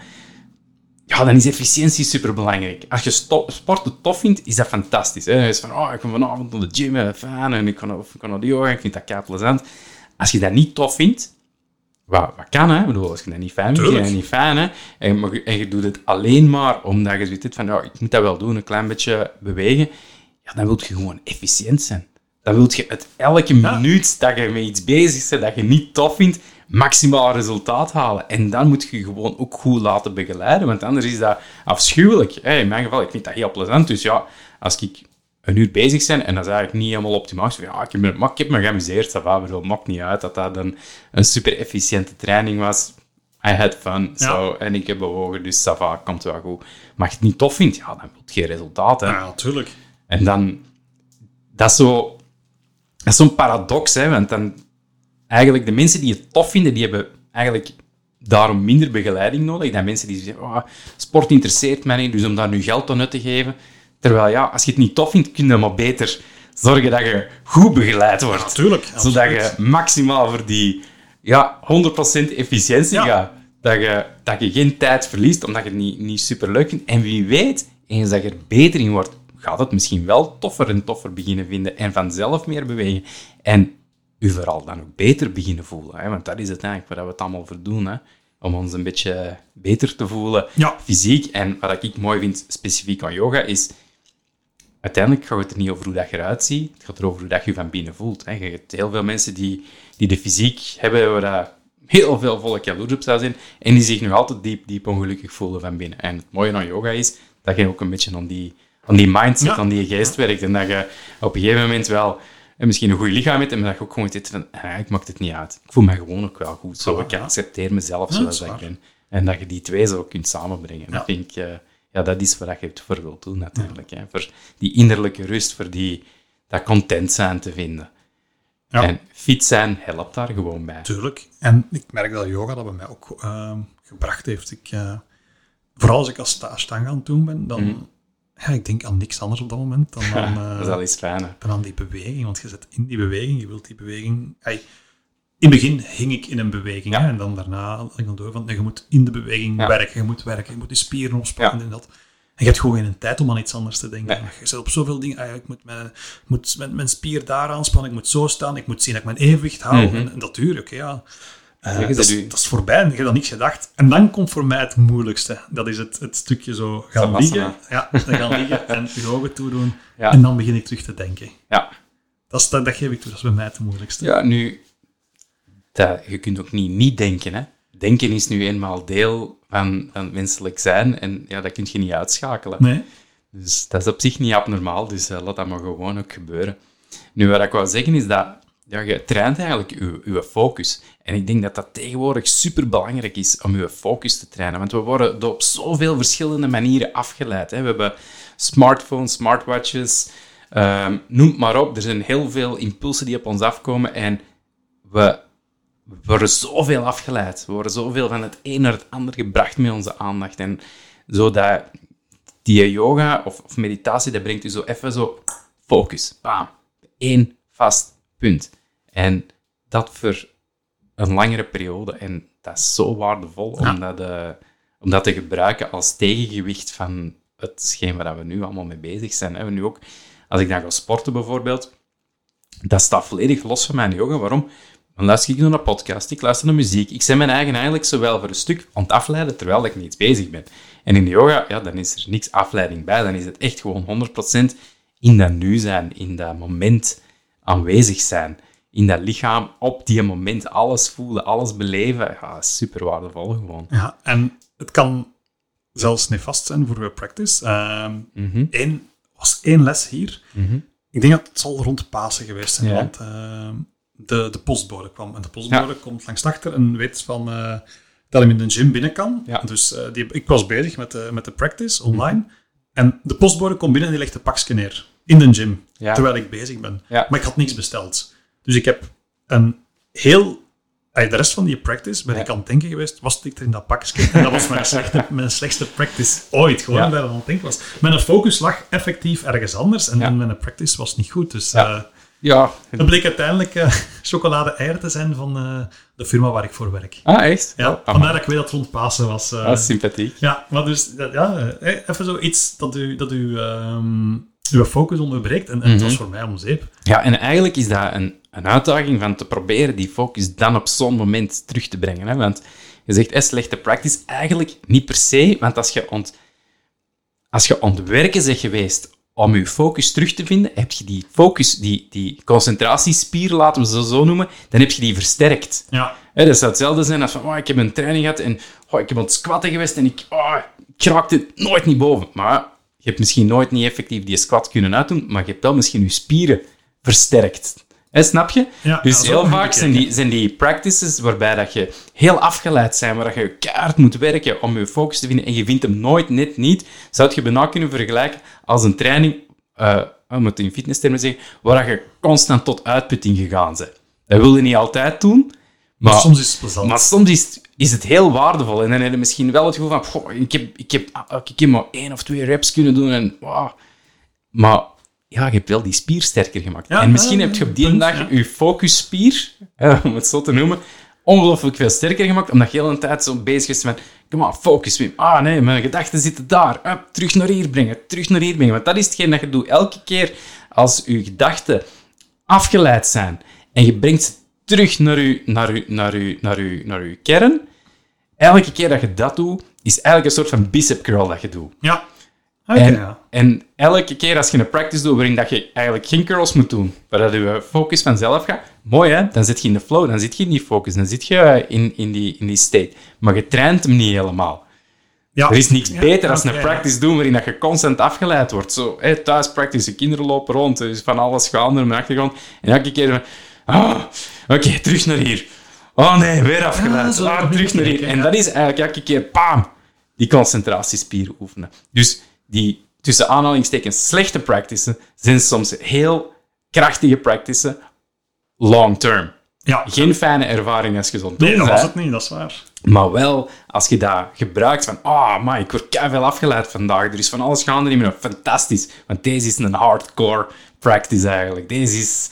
Ja, dan is efficiëntie superbelangrijk. Als je sto- sporten tof vindt, is dat fantastisch. Hè? Je is van, oh, ik kom vanavond naar de gym, hè, fijn, en ik kan, of ik kan naar de yoga, ik vind dat kei plezant. Als je dat niet tof vindt, wat, wat kan, hè? Ik bedoel, als je dat niet fijn vindt, vind je dat niet fijn, hè? En, maar je- en je doet het alleen maar omdat je zoiets hebt van, ja, ik moet dat wel doen, een klein beetje bewegen, ja, dan wil je gewoon efficiënt zijn. Dan wil je het elke Ja. minuut dat je met iets bezig bent dat je niet tof vindt, maximaal resultaat halen. En dan moet je je gewoon ook goed laten begeleiden, want anders is dat afschuwelijk. Hey, in mijn geval, ik vind dat heel plezant. Dus ja, als ik een uur bezig ben en dat is eigenlijk niet helemaal optimaal, so, ja, ik heb me, maar ik heb me geamuseerd, ça va, bedoel, maakt niet uit dat dat een, een super efficiënte training was. I had fun, Ja. so, en ik heb bewogen, dus ça va, komt wel goed. Maar als je het niet tof vindt, ja, dan wil je geen resultaat. Hè. Ja, natuurlijk. En dan, dat is zo, dat is zo'n paradox, hè, want dan, eigenlijk, de mensen die het tof vinden, die hebben eigenlijk daarom minder begeleiding nodig dan mensen die zeggen, oh, sport interesseert mij niet, dus om daar nu geld aan uit te geven. Terwijl, ja, als je het niet tof vindt, kun je maar beter zorgen dat je goed begeleid wordt. Natuurlijk. Zodat absoluut. je maximaal voor die ja, honderd procent efficiëntie Ja. gaat. Dat je, dat je geen tijd verliest, omdat je het niet, niet super leuk vindt. En wie weet, eens dat je er beter in wordt, gaat het misschien wel toffer en toffer beginnen vinden en vanzelf meer bewegen. En u vooral dan ook beter beginnen voelen. Hè? Want dat is uiteindelijk waar we het allemaal voor doen. Hè? Om ons een beetje beter te voelen, Ja. fysiek. En wat ik mooi vind, specifiek aan yoga, is... Uiteindelijk gaat het er niet over hoe dat je eruit ziet. Het gaat erover hoe dat je je van binnen voelt. Hè? Je hebt heel veel mensen die, die de fysiek hebben, waar dat heel veel volle calories op zou zijn, en die zich nog altijd diep, diep ongelukkig voelen van binnen. En het mooie aan yoga is dat je ook een beetje aan die, aan die mindset, Ja. aan die geest werkt. En dat je op een gegeven moment wel en misschien een goed lichaam hebt, en dat je ook gewoon zit van, ah, ik maak het niet uit. Ik voel me gewoon ook wel goed. Zo, Ah, ik ja. accepteer mezelf Ja, zoals dat is ik waar. ben. En dat je die twee zo kunt samenbrengen. Ja. Dat vind ik... eh, ja, dat is wat je het voor wilt doen, natuurlijk. Hè. Voor die innerlijke rust, voor die, dat content zijn te vinden. Ja. En fit zijn helpt daar gewoon bij. Tuurlijk. En ik merk dat yoga dat bij mij ook uh, gebracht heeft. Ik, uh, vooral als ik als stage aan het doen ben, dan... Mm. Ja, ik denk aan niks anders op dat moment dan aan, uh, dat is al iets fijner. dan aan die beweging. Want je zit in die beweging, je wilt die beweging... Ay, in het begin hing ik in een beweging. Ja. Hè, en dan daarna had ik dan door van, nee, je moet in de beweging ja. werken. Je moet werken, je moet die spieren opspannen ja. en dat. En je hebt gewoon geen tijd om aan iets anders te denken. Nee. Je zit op zoveel dingen. Ay, ik moet, mijn, ik moet mijn, mijn spier daar aanspannen, ik moet zo staan, ik moet zien dat ik mijn evenwicht hou. Mm-hmm. En, en dat duurt, oké, ja. Uh, Ja, dat, is, u... dat is voorbij en je hebt dat niet gedacht. En dan komt voor mij het moeilijkste. Dat is het, het stukje zo gaan Savasana. liggen. Ja, dan gaan liggen en je ogen toedoen. Ja. En dan begin ik terug te denken. Ja. Dat, is, dat, dat geef ik toe, dat is bij mij het moeilijkste. Ja, nu... Dat, je kunt ook niet niet denken, hè. Denken is nu eenmaal deel van, van menselijk zijn en ja, dat kun je niet uitschakelen. Nee. Dus dat is op zich niet abnormaal, dus uh, laat dat maar gewoon ook gebeuren. Nu, wat ik wou zeggen is dat ja, je traint eigenlijk je, je focus. En ik denk dat dat tegenwoordig superbelangrijk is om je focus te trainen. Want we worden op zoveel verschillende manieren afgeleid. Hè. We hebben smartphones, smartwatches, um, noem het maar op. Er zijn heel veel impulsen die op ons afkomen en we worden zoveel afgeleid. We worden zoveel van het een naar het ander gebracht met onze aandacht. En zodat die yoga of, of meditatie, dat brengt u zo even zo focus. Bam. Eén vast punt. En dat voor een langere periode. En dat is zo waardevol ja. om, dat, uh, om dat te gebruiken als tegengewicht van hetgeen waar we nu allemaal mee bezig zijn. Hè. We nu ook, als ik dan ga sporten bijvoorbeeld, dat staat volledig los van mijn yoga. Waarom? Dan luister ik naar een podcast, ik luister naar muziek. Ik ben mijn eigen eigenlijk zowel voor een stuk aan het afleiden, terwijl ik niet bezig ben. En in de yoga, ja, dan is er niks afleiding bij. Dan is het echt gewoon honderd procent in dat nu zijn, in dat moment aanwezig zijn. In dat lichaam, op die moment, alles voelen, alles beleven. Ja, super waardevol gewoon. Ja, en het kan zelfs nefast zijn voor je practice. Uh, Mm-hmm. één, was één les hier. Mm-hmm. Ik denk dat het zal rond Pasen geweest zijn, Ja. want uh, de, de postbode kwam. En de postbode Ja. komt langs achter en weet van uh, dat hij in de gym binnen kan. Ja. Dus uh, die, ik was bezig met de, met de practice online. Mm-hmm. En de postbode komt binnen en die legt een pakje neer in de gym, Ja. terwijl ik bezig ben. Ja. Maar ik had niks besteld. Dus ik heb een heel... De rest van die practice ben Ja. ik aan het denken geweest, was ik er in dat pakje? En dat was mijn, slechte, mijn slechtste practice ooit. Gewoon Ja. omdat ik aan het denken was. Mijn focus lag effectief ergens anders en, Ja. en mijn practice was niet goed. Dus Ja. uh, Ja. het bleek uiteindelijk uh, chocolade-eieren te zijn van uh, de firma waar ik voor werk. Ah, echt? Ja, Oh, vandaar dat ik weet dat het rond Pasen was. Uh, dat is sympathiek. ja, maar dus uh, ja, uh, even zoiets dat u, dat u um, uw focus onderbreekt. En, en Mm-hmm. het was voor mij om zeep. Ja, en eigenlijk is dat een, een uitdaging van te proberen die focus dan op zo'n moment terug te brengen. Hè? Want je zegt, eh, slechte practice. Eigenlijk niet per se, want als je, ont, als je ontwerken bent geweest om je focus terug te vinden, heb je die focus, die, die concentratiespier, laten we ze zo noemen, dan heb je die versterkt. Ja. Hè, dat zou hetzelfde zijn als van, oh, ik heb een training gehad en oh, ik heb aan het squatten geweest en ik, oh, ik raakte nooit niet boven. Maar je hebt misschien nooit niet effectief die squat kunnen uitdoen, maar je hebt wel misschien je spieren versterkt. Hè, snap je? Ja, dus ja, zo heel moet je vaak zijn die, zijn die practices waarbij dat je heel afgeleid bent, waar dat je keihard moet werken om je focus te vinden en je vindt hem nooit net niet, zou je bijna kunnen vergelijken als een training, uh, om het in fitnesstermen te zeggen, waar dat je constant tot uitputting gegaan bent. Dat wil je niet altijd doen, maar, Maar soms is het plezant. maar soms is, is het heel waardevol. En dan heb je misschien wel het gevoel van, goh, ik, heb, ik heb elke keer maar één of twee reps kunnen doen. En, wow. Maar ja, je hebt wel die spier sterker gemaakt. Ja, en misschien ja, heb je op die punt, dag ja. je focusspier, eh, om het zo te noemen, ongelooflijk veel sterker gemaakt, omdat je de hele tijd zo bezig is met, kom maar, focus, Wim. Ah nee, mijn gedachten zitten daar. Up, terug naar hier brengen, terug naar hier brengen. Want dat is hetgeen dat je doet. Elke keer als je gedachten afgeleid zijn en je brengt ze terug naar je, naar je, naar je, naar je, naar je kern, elke keer dat je dat doet, is eigenlijk een soort van bicep curl dat je doet. Ja. Okay, En, ja. en elke keer als je een practice doet waarin dat je eigenlijk geen curls moet doen, waar dat je focus vanzelf gaat, mooi hè, dan zit je in de flow, dan zit je in die focus, dan zit je in, in, die, in die state. Maar je traint hem niet helemaal. Ja. Er is niks Ja, beter dan okay, een practice doen waarin dat je constant afgeleid wordt. Zo, hè, thuis practice, de kinderen lopen rond, er is van alles gaande op de achtergrond. En elke keer van, ah, oké, okay, terug naar hier. Oh nee, weer afgeleid. Ja, ah, terug naar hier. En dat is eigenlijk elke keer, bam, die concentratiespieren oefenen. Dus die, tussen aanhalingstekens, slechte practices zijn soms heel krachtige practices long term. Ja. Geen fijne ervaring als je zo'n Nee, dat bent. was het niet, dat is waar. Maar wel, als je dat gebruikt van, ah, oh, man, ik word veel afgeleid vandaag. Er is van alles gaande niet meer. Fantastisch. Want deze is een hardcore practice eigenlijk. Deze is...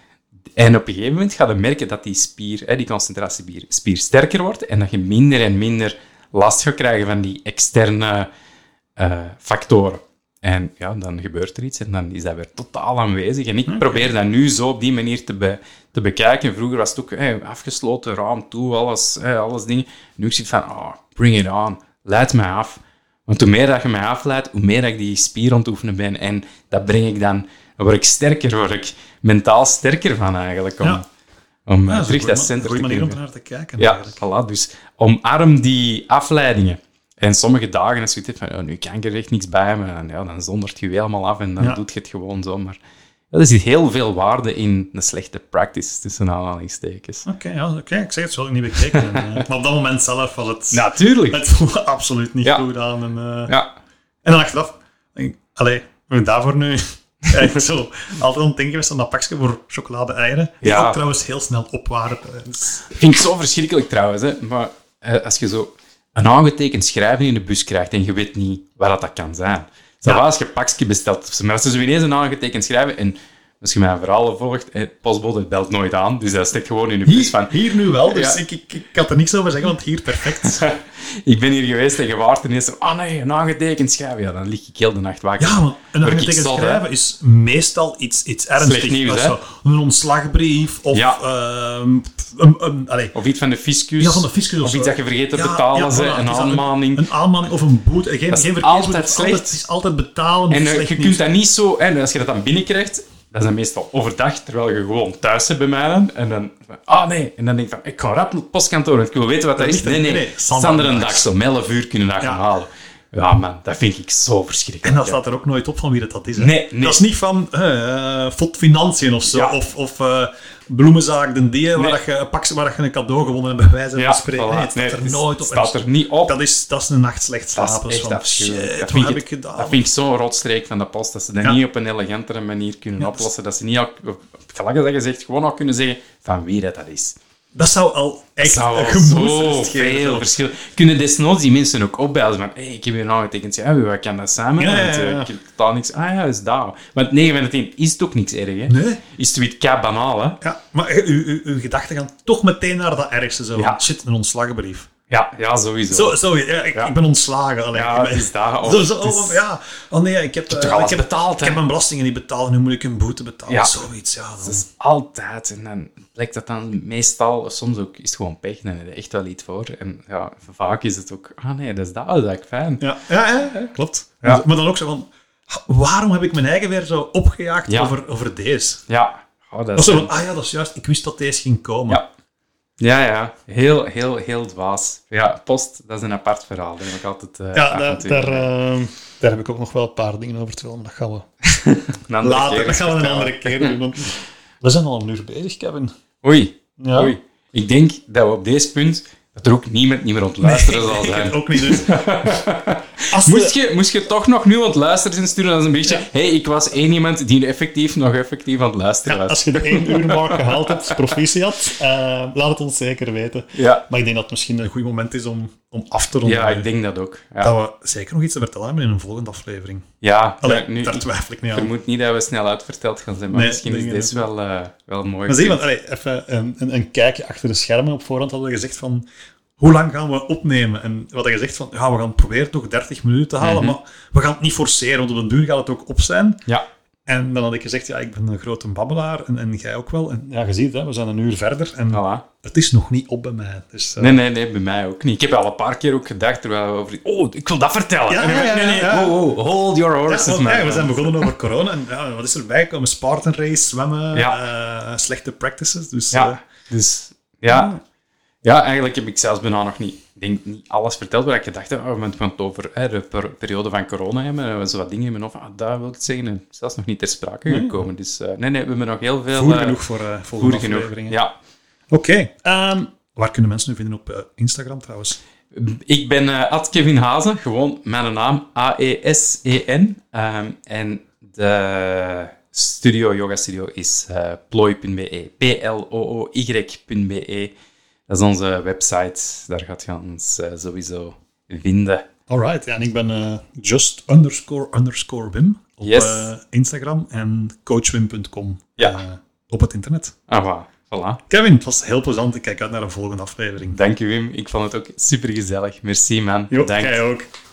En op een gegeven moment ga je merken dat die spier, hè, die concentratiespier, spier sterker wordt en dat je minder en minder last gaat krijgen van die externe uh, factoren. En ja, dan gebeurt er iets en dan is dat weer totaal aanwezig. En ik okay. probeer dat nu zo op die manier te, be, te bekijken. Vroeger was het ook hey, afgesloten, raam toe, alles, hey, alles dingen. Nu ik zit van, oh, bring it on, leid mij af. Want hoe meer dat je mij afleidt, hoe meer dat ik die spier aan het oefenen ben. En dat breng ik dan, dan word ik sterker, word ik mentaal sterker van eigenlijk. Om, ja. om ja, terug dat centrum te goeie manier om kunnen. naar te kijken. Ja, voilà, dus omarm die afleidingen. En sommige dagen, als je het hebt van, oh, nu kan ik er echt niks bij me, en ja, dan zondert je je helemaal af en dan ja. doet je het gewoon zo. Maar ja, er zit heel veel waarde in een slechte practice, tussen aanhalingstekens. Oké, okay, ja, okay. Ik zeg het, zal ik niet bekeken. en, uh, maar op dat moment zelf was het... Natuurlijk. Het voelde absoluut niet ja. goed aan. En, uh, ja. en dan achteraf, denk ik, allee, we daarvoor nu... Eigenlijk zo altijd aan het denken was aan dat pakje voor chocolade-eieren. Die ja. ook trouwens heel snel op waren. Dus... Vind ik zo verschrikkelijk trouwens, hè. Maar uh, als je zo een aangetekend schrijven in de bus krijgt en je weet niet waar dat kan zijn. Zo ja. als je een pakje bestelt. Maar als je zo ineens een aangetekend schrijven en als je mijn verhalen volgt, eh, postbode belt nooit aan, dus dat steekt gewoon in de bus hier, van... Hier nu wel, dus ja. ik, ik, ik had er niks over zeggen, want hier perfect. Ik ben hier geweest en gewaard en eerst ah oh nee, een aangetekend schrijven. Ja, dan lig ik heel de nacht wakker. Ja, maar een aangetekend schrijven hè? is meestal iets, iets ernstigs. Nieuws, zo, een ontslagbrief of... Ja. Um, um, um, of iets van de fiscus. Ja, van de fiscus. Of, of iets dat je vergeet te ja, betalen, ja, ze, voilà, een aanmaning. Een, een aanmaning of een boete. Geen, dat is geen altijd slecht. Het is altijd betalen. En uh, je kunt dat niet zo... En als je dat dan binnenkrijgt... Dat is dan meestal overdag, terwijl je gewoon thuis bent bij mij dan. En dan, ah nee, en dan denk ik van, ik ga rap naar het postkantoor, want ik wil weten wat dat, dat is. Nee, nee, nee. Sander een dag, zo elf uur kunnen we dat ja. gaan halen. Ja, man, dat vind ik zo verschrikkelijk. En dan staat er ook nooit op van wie dat, dat is. Hè? Nee, nee. Dat is niet van uh, Fot Financiën of zo, ja. of, of uh, Bloemenzaak den Die, nee. waar, je, pak, waar je een cadeau gewonnen hebt, bij wijze van ja, spreken. Voilà. Nee, het staat nee, er het nooit op. staat er niet op. Dat is, dat is een nacht slecht slapen. Dat is echt van, afschuwelijk. Shit, dat wat vind heb ik, ik gedaan? Dat vind ik zo'n rotstreek van de post, dat ze dat ja. niet op een elegantere manier kunnen ja, oplossen. Dat ze niet al, gelijk dat je zegt, gewoon al kunnen zeggen van wie dat, dat is. Dat zou al echt zou een zo veel verschil. Kunnen desnoods die mensen ook opbellen van, hey, ik heb hier nou getekend, ja, wat kan dat samen? Ja, ja, Want, uh, ja. ik heb totaal niks. Ah ja, dat is dat. Want negen van de tien is het ook niks erg, hè? Nee. Is het weer kei banaal, hè? Ja, maar uw, uw, uw gedachten gaan toch meteen naar dat ergste. Zo. Ja. Shit, een ontslagenbrief. Ja, ja, sowieso. Zo, zo ja, ik, ja. ik ben ontslagen. Allee, ja, ik ben, is dat. Zo, zo, oh, ja. Oh nee, ik heb, je hebt uh, toch alles ik heb, betaald, ik hè? heb mijn belastingen niet betaald, nu moet ik een boete betalen. Ja. Zoiets, ja. Dan. Dat is altijd. En dan blijkt dat dan meestal, soms ook, is het gewoon pech. Dan heb je echt wel iets voor. En ja, vaak is het ook, ah nee, dat is dat, dat is eigenlijk fijn. Ja, ja, ja, ja klopt. Ja. Maar dan ook zo van, waarom heb ik mijn eigen weer zo opgejaagd ja. over, over deze? Ja. Oh, dat is is zo van, ah ja, dat is juist, ik wist dat deze ging komen. Ja. Ja, ja. Heel, heel, heel dwaas. Ja, post, dat is een apart verhaal. Dat heb ik altijd... Uh, ja, daar, daar, uh, daar heb ik ook nog wel een paar dingen over te vertellen. Dat gaan we later, dat gaan we een andere keer doen. We zijn al een uur bezig, Kevin. Oei. Ja. Oei. Ik denk dat we op deze punt... dat er ook niemand niet meer aan het luisteren nee, zal zijn. Ik ook niet, dus... moest, je, moest je toch nog nu aan het luisteren zijn sturen, dan is een beetje... Ja. hey, ik was één iemand die effectief nog effectief aan het luisteren ja, was. Als je de één uur mark gehaald hebt, proficiat, uh, laat het ons zeker weten. Ja. Maar ik denk dat het misschien een goed moment is om, om af te ronden. Ja, ik denk dat ook. Ja. Dat we zeker nog iets te vertellen hebben in een volgende aflevering. Ja, Allee, ja nu, daar twijfel ik niet aan. Ik vermoed niet dat we snel uitverteld gaan zijn, maar nee, misschien is dit wel, uh, wel mooi. Maar zie je, want, allee, even een, een, een kijkje achter de schermen. Op voorhand hadden we gezegd van... Hoe lang gaan we opnemen? En we hadden gezegd van, ja, we gaan proberen toch dertig minuten te halen, mm-hmm. maar we gaan het niet forceren, want op een duur gaat het ook op zijn. Ja. En dan had ik gezegd, ja, ik ben een grote babbelaar en, en jij ook wel. En ja, je ziet, hè, we zijn een uur verder en voilà. Het is nog niet op bij mij. Dus, uh... Nee, nee, nee, bij mij ook niet. Ik heb al een paar keer ook gedacht, terwijl we over... Oh, ik wil dat vertellen. Ja, en ja, ja, nee, nee, ja. oh, oh, hold your horses, ja, want, man. ja, we zijn begonnen over corona en ja, wat is er bij gekomen? Spartan race, zwemmen, ja. uh, slechte practices. Dus, ja, uh... dus... Ja... Ja, eigenlijk heb ik zelfs bijna nog niet, denk, niet alles verteld waar ik gedacht heb. Oh, we gaan het over hè, de per- periode van corona hebben. En we zo wat dingen hebben. Of, ah, dat wil ik zeggen. En zelfs nog niet ter sprake nee. gekomen. Dus uh, nee, nee, we hebben nog heel veel... Voer uh, genoeg voor uh, volgende afleveringen. Ja. Oké. Okay. Um, waar kunnen mensen nu vinden op uh, Instagram trouwens? Ik ben uh, at Kevin Hazen. Gewoon mijn naam. A E S E N. Um, en de studio, yoga studio, is uh, plooi punt b e. P L O O Y punt b e. Dat is onze website. Daar gaat je ons uh, sowieso vinden. Alright, ja, en ik ben uh, just underscore underscore Wim op yes. uh, Instagram en coachwim punt com ja. uh, op het internet. Ah, voilà. voilà. Kevin, het was heel plezant. Ik kijk uit naar een volgende aflevering. Dank je, Wim. Ik vond het ook super gezellig. Merci, man. Jo, Dank. jij ook.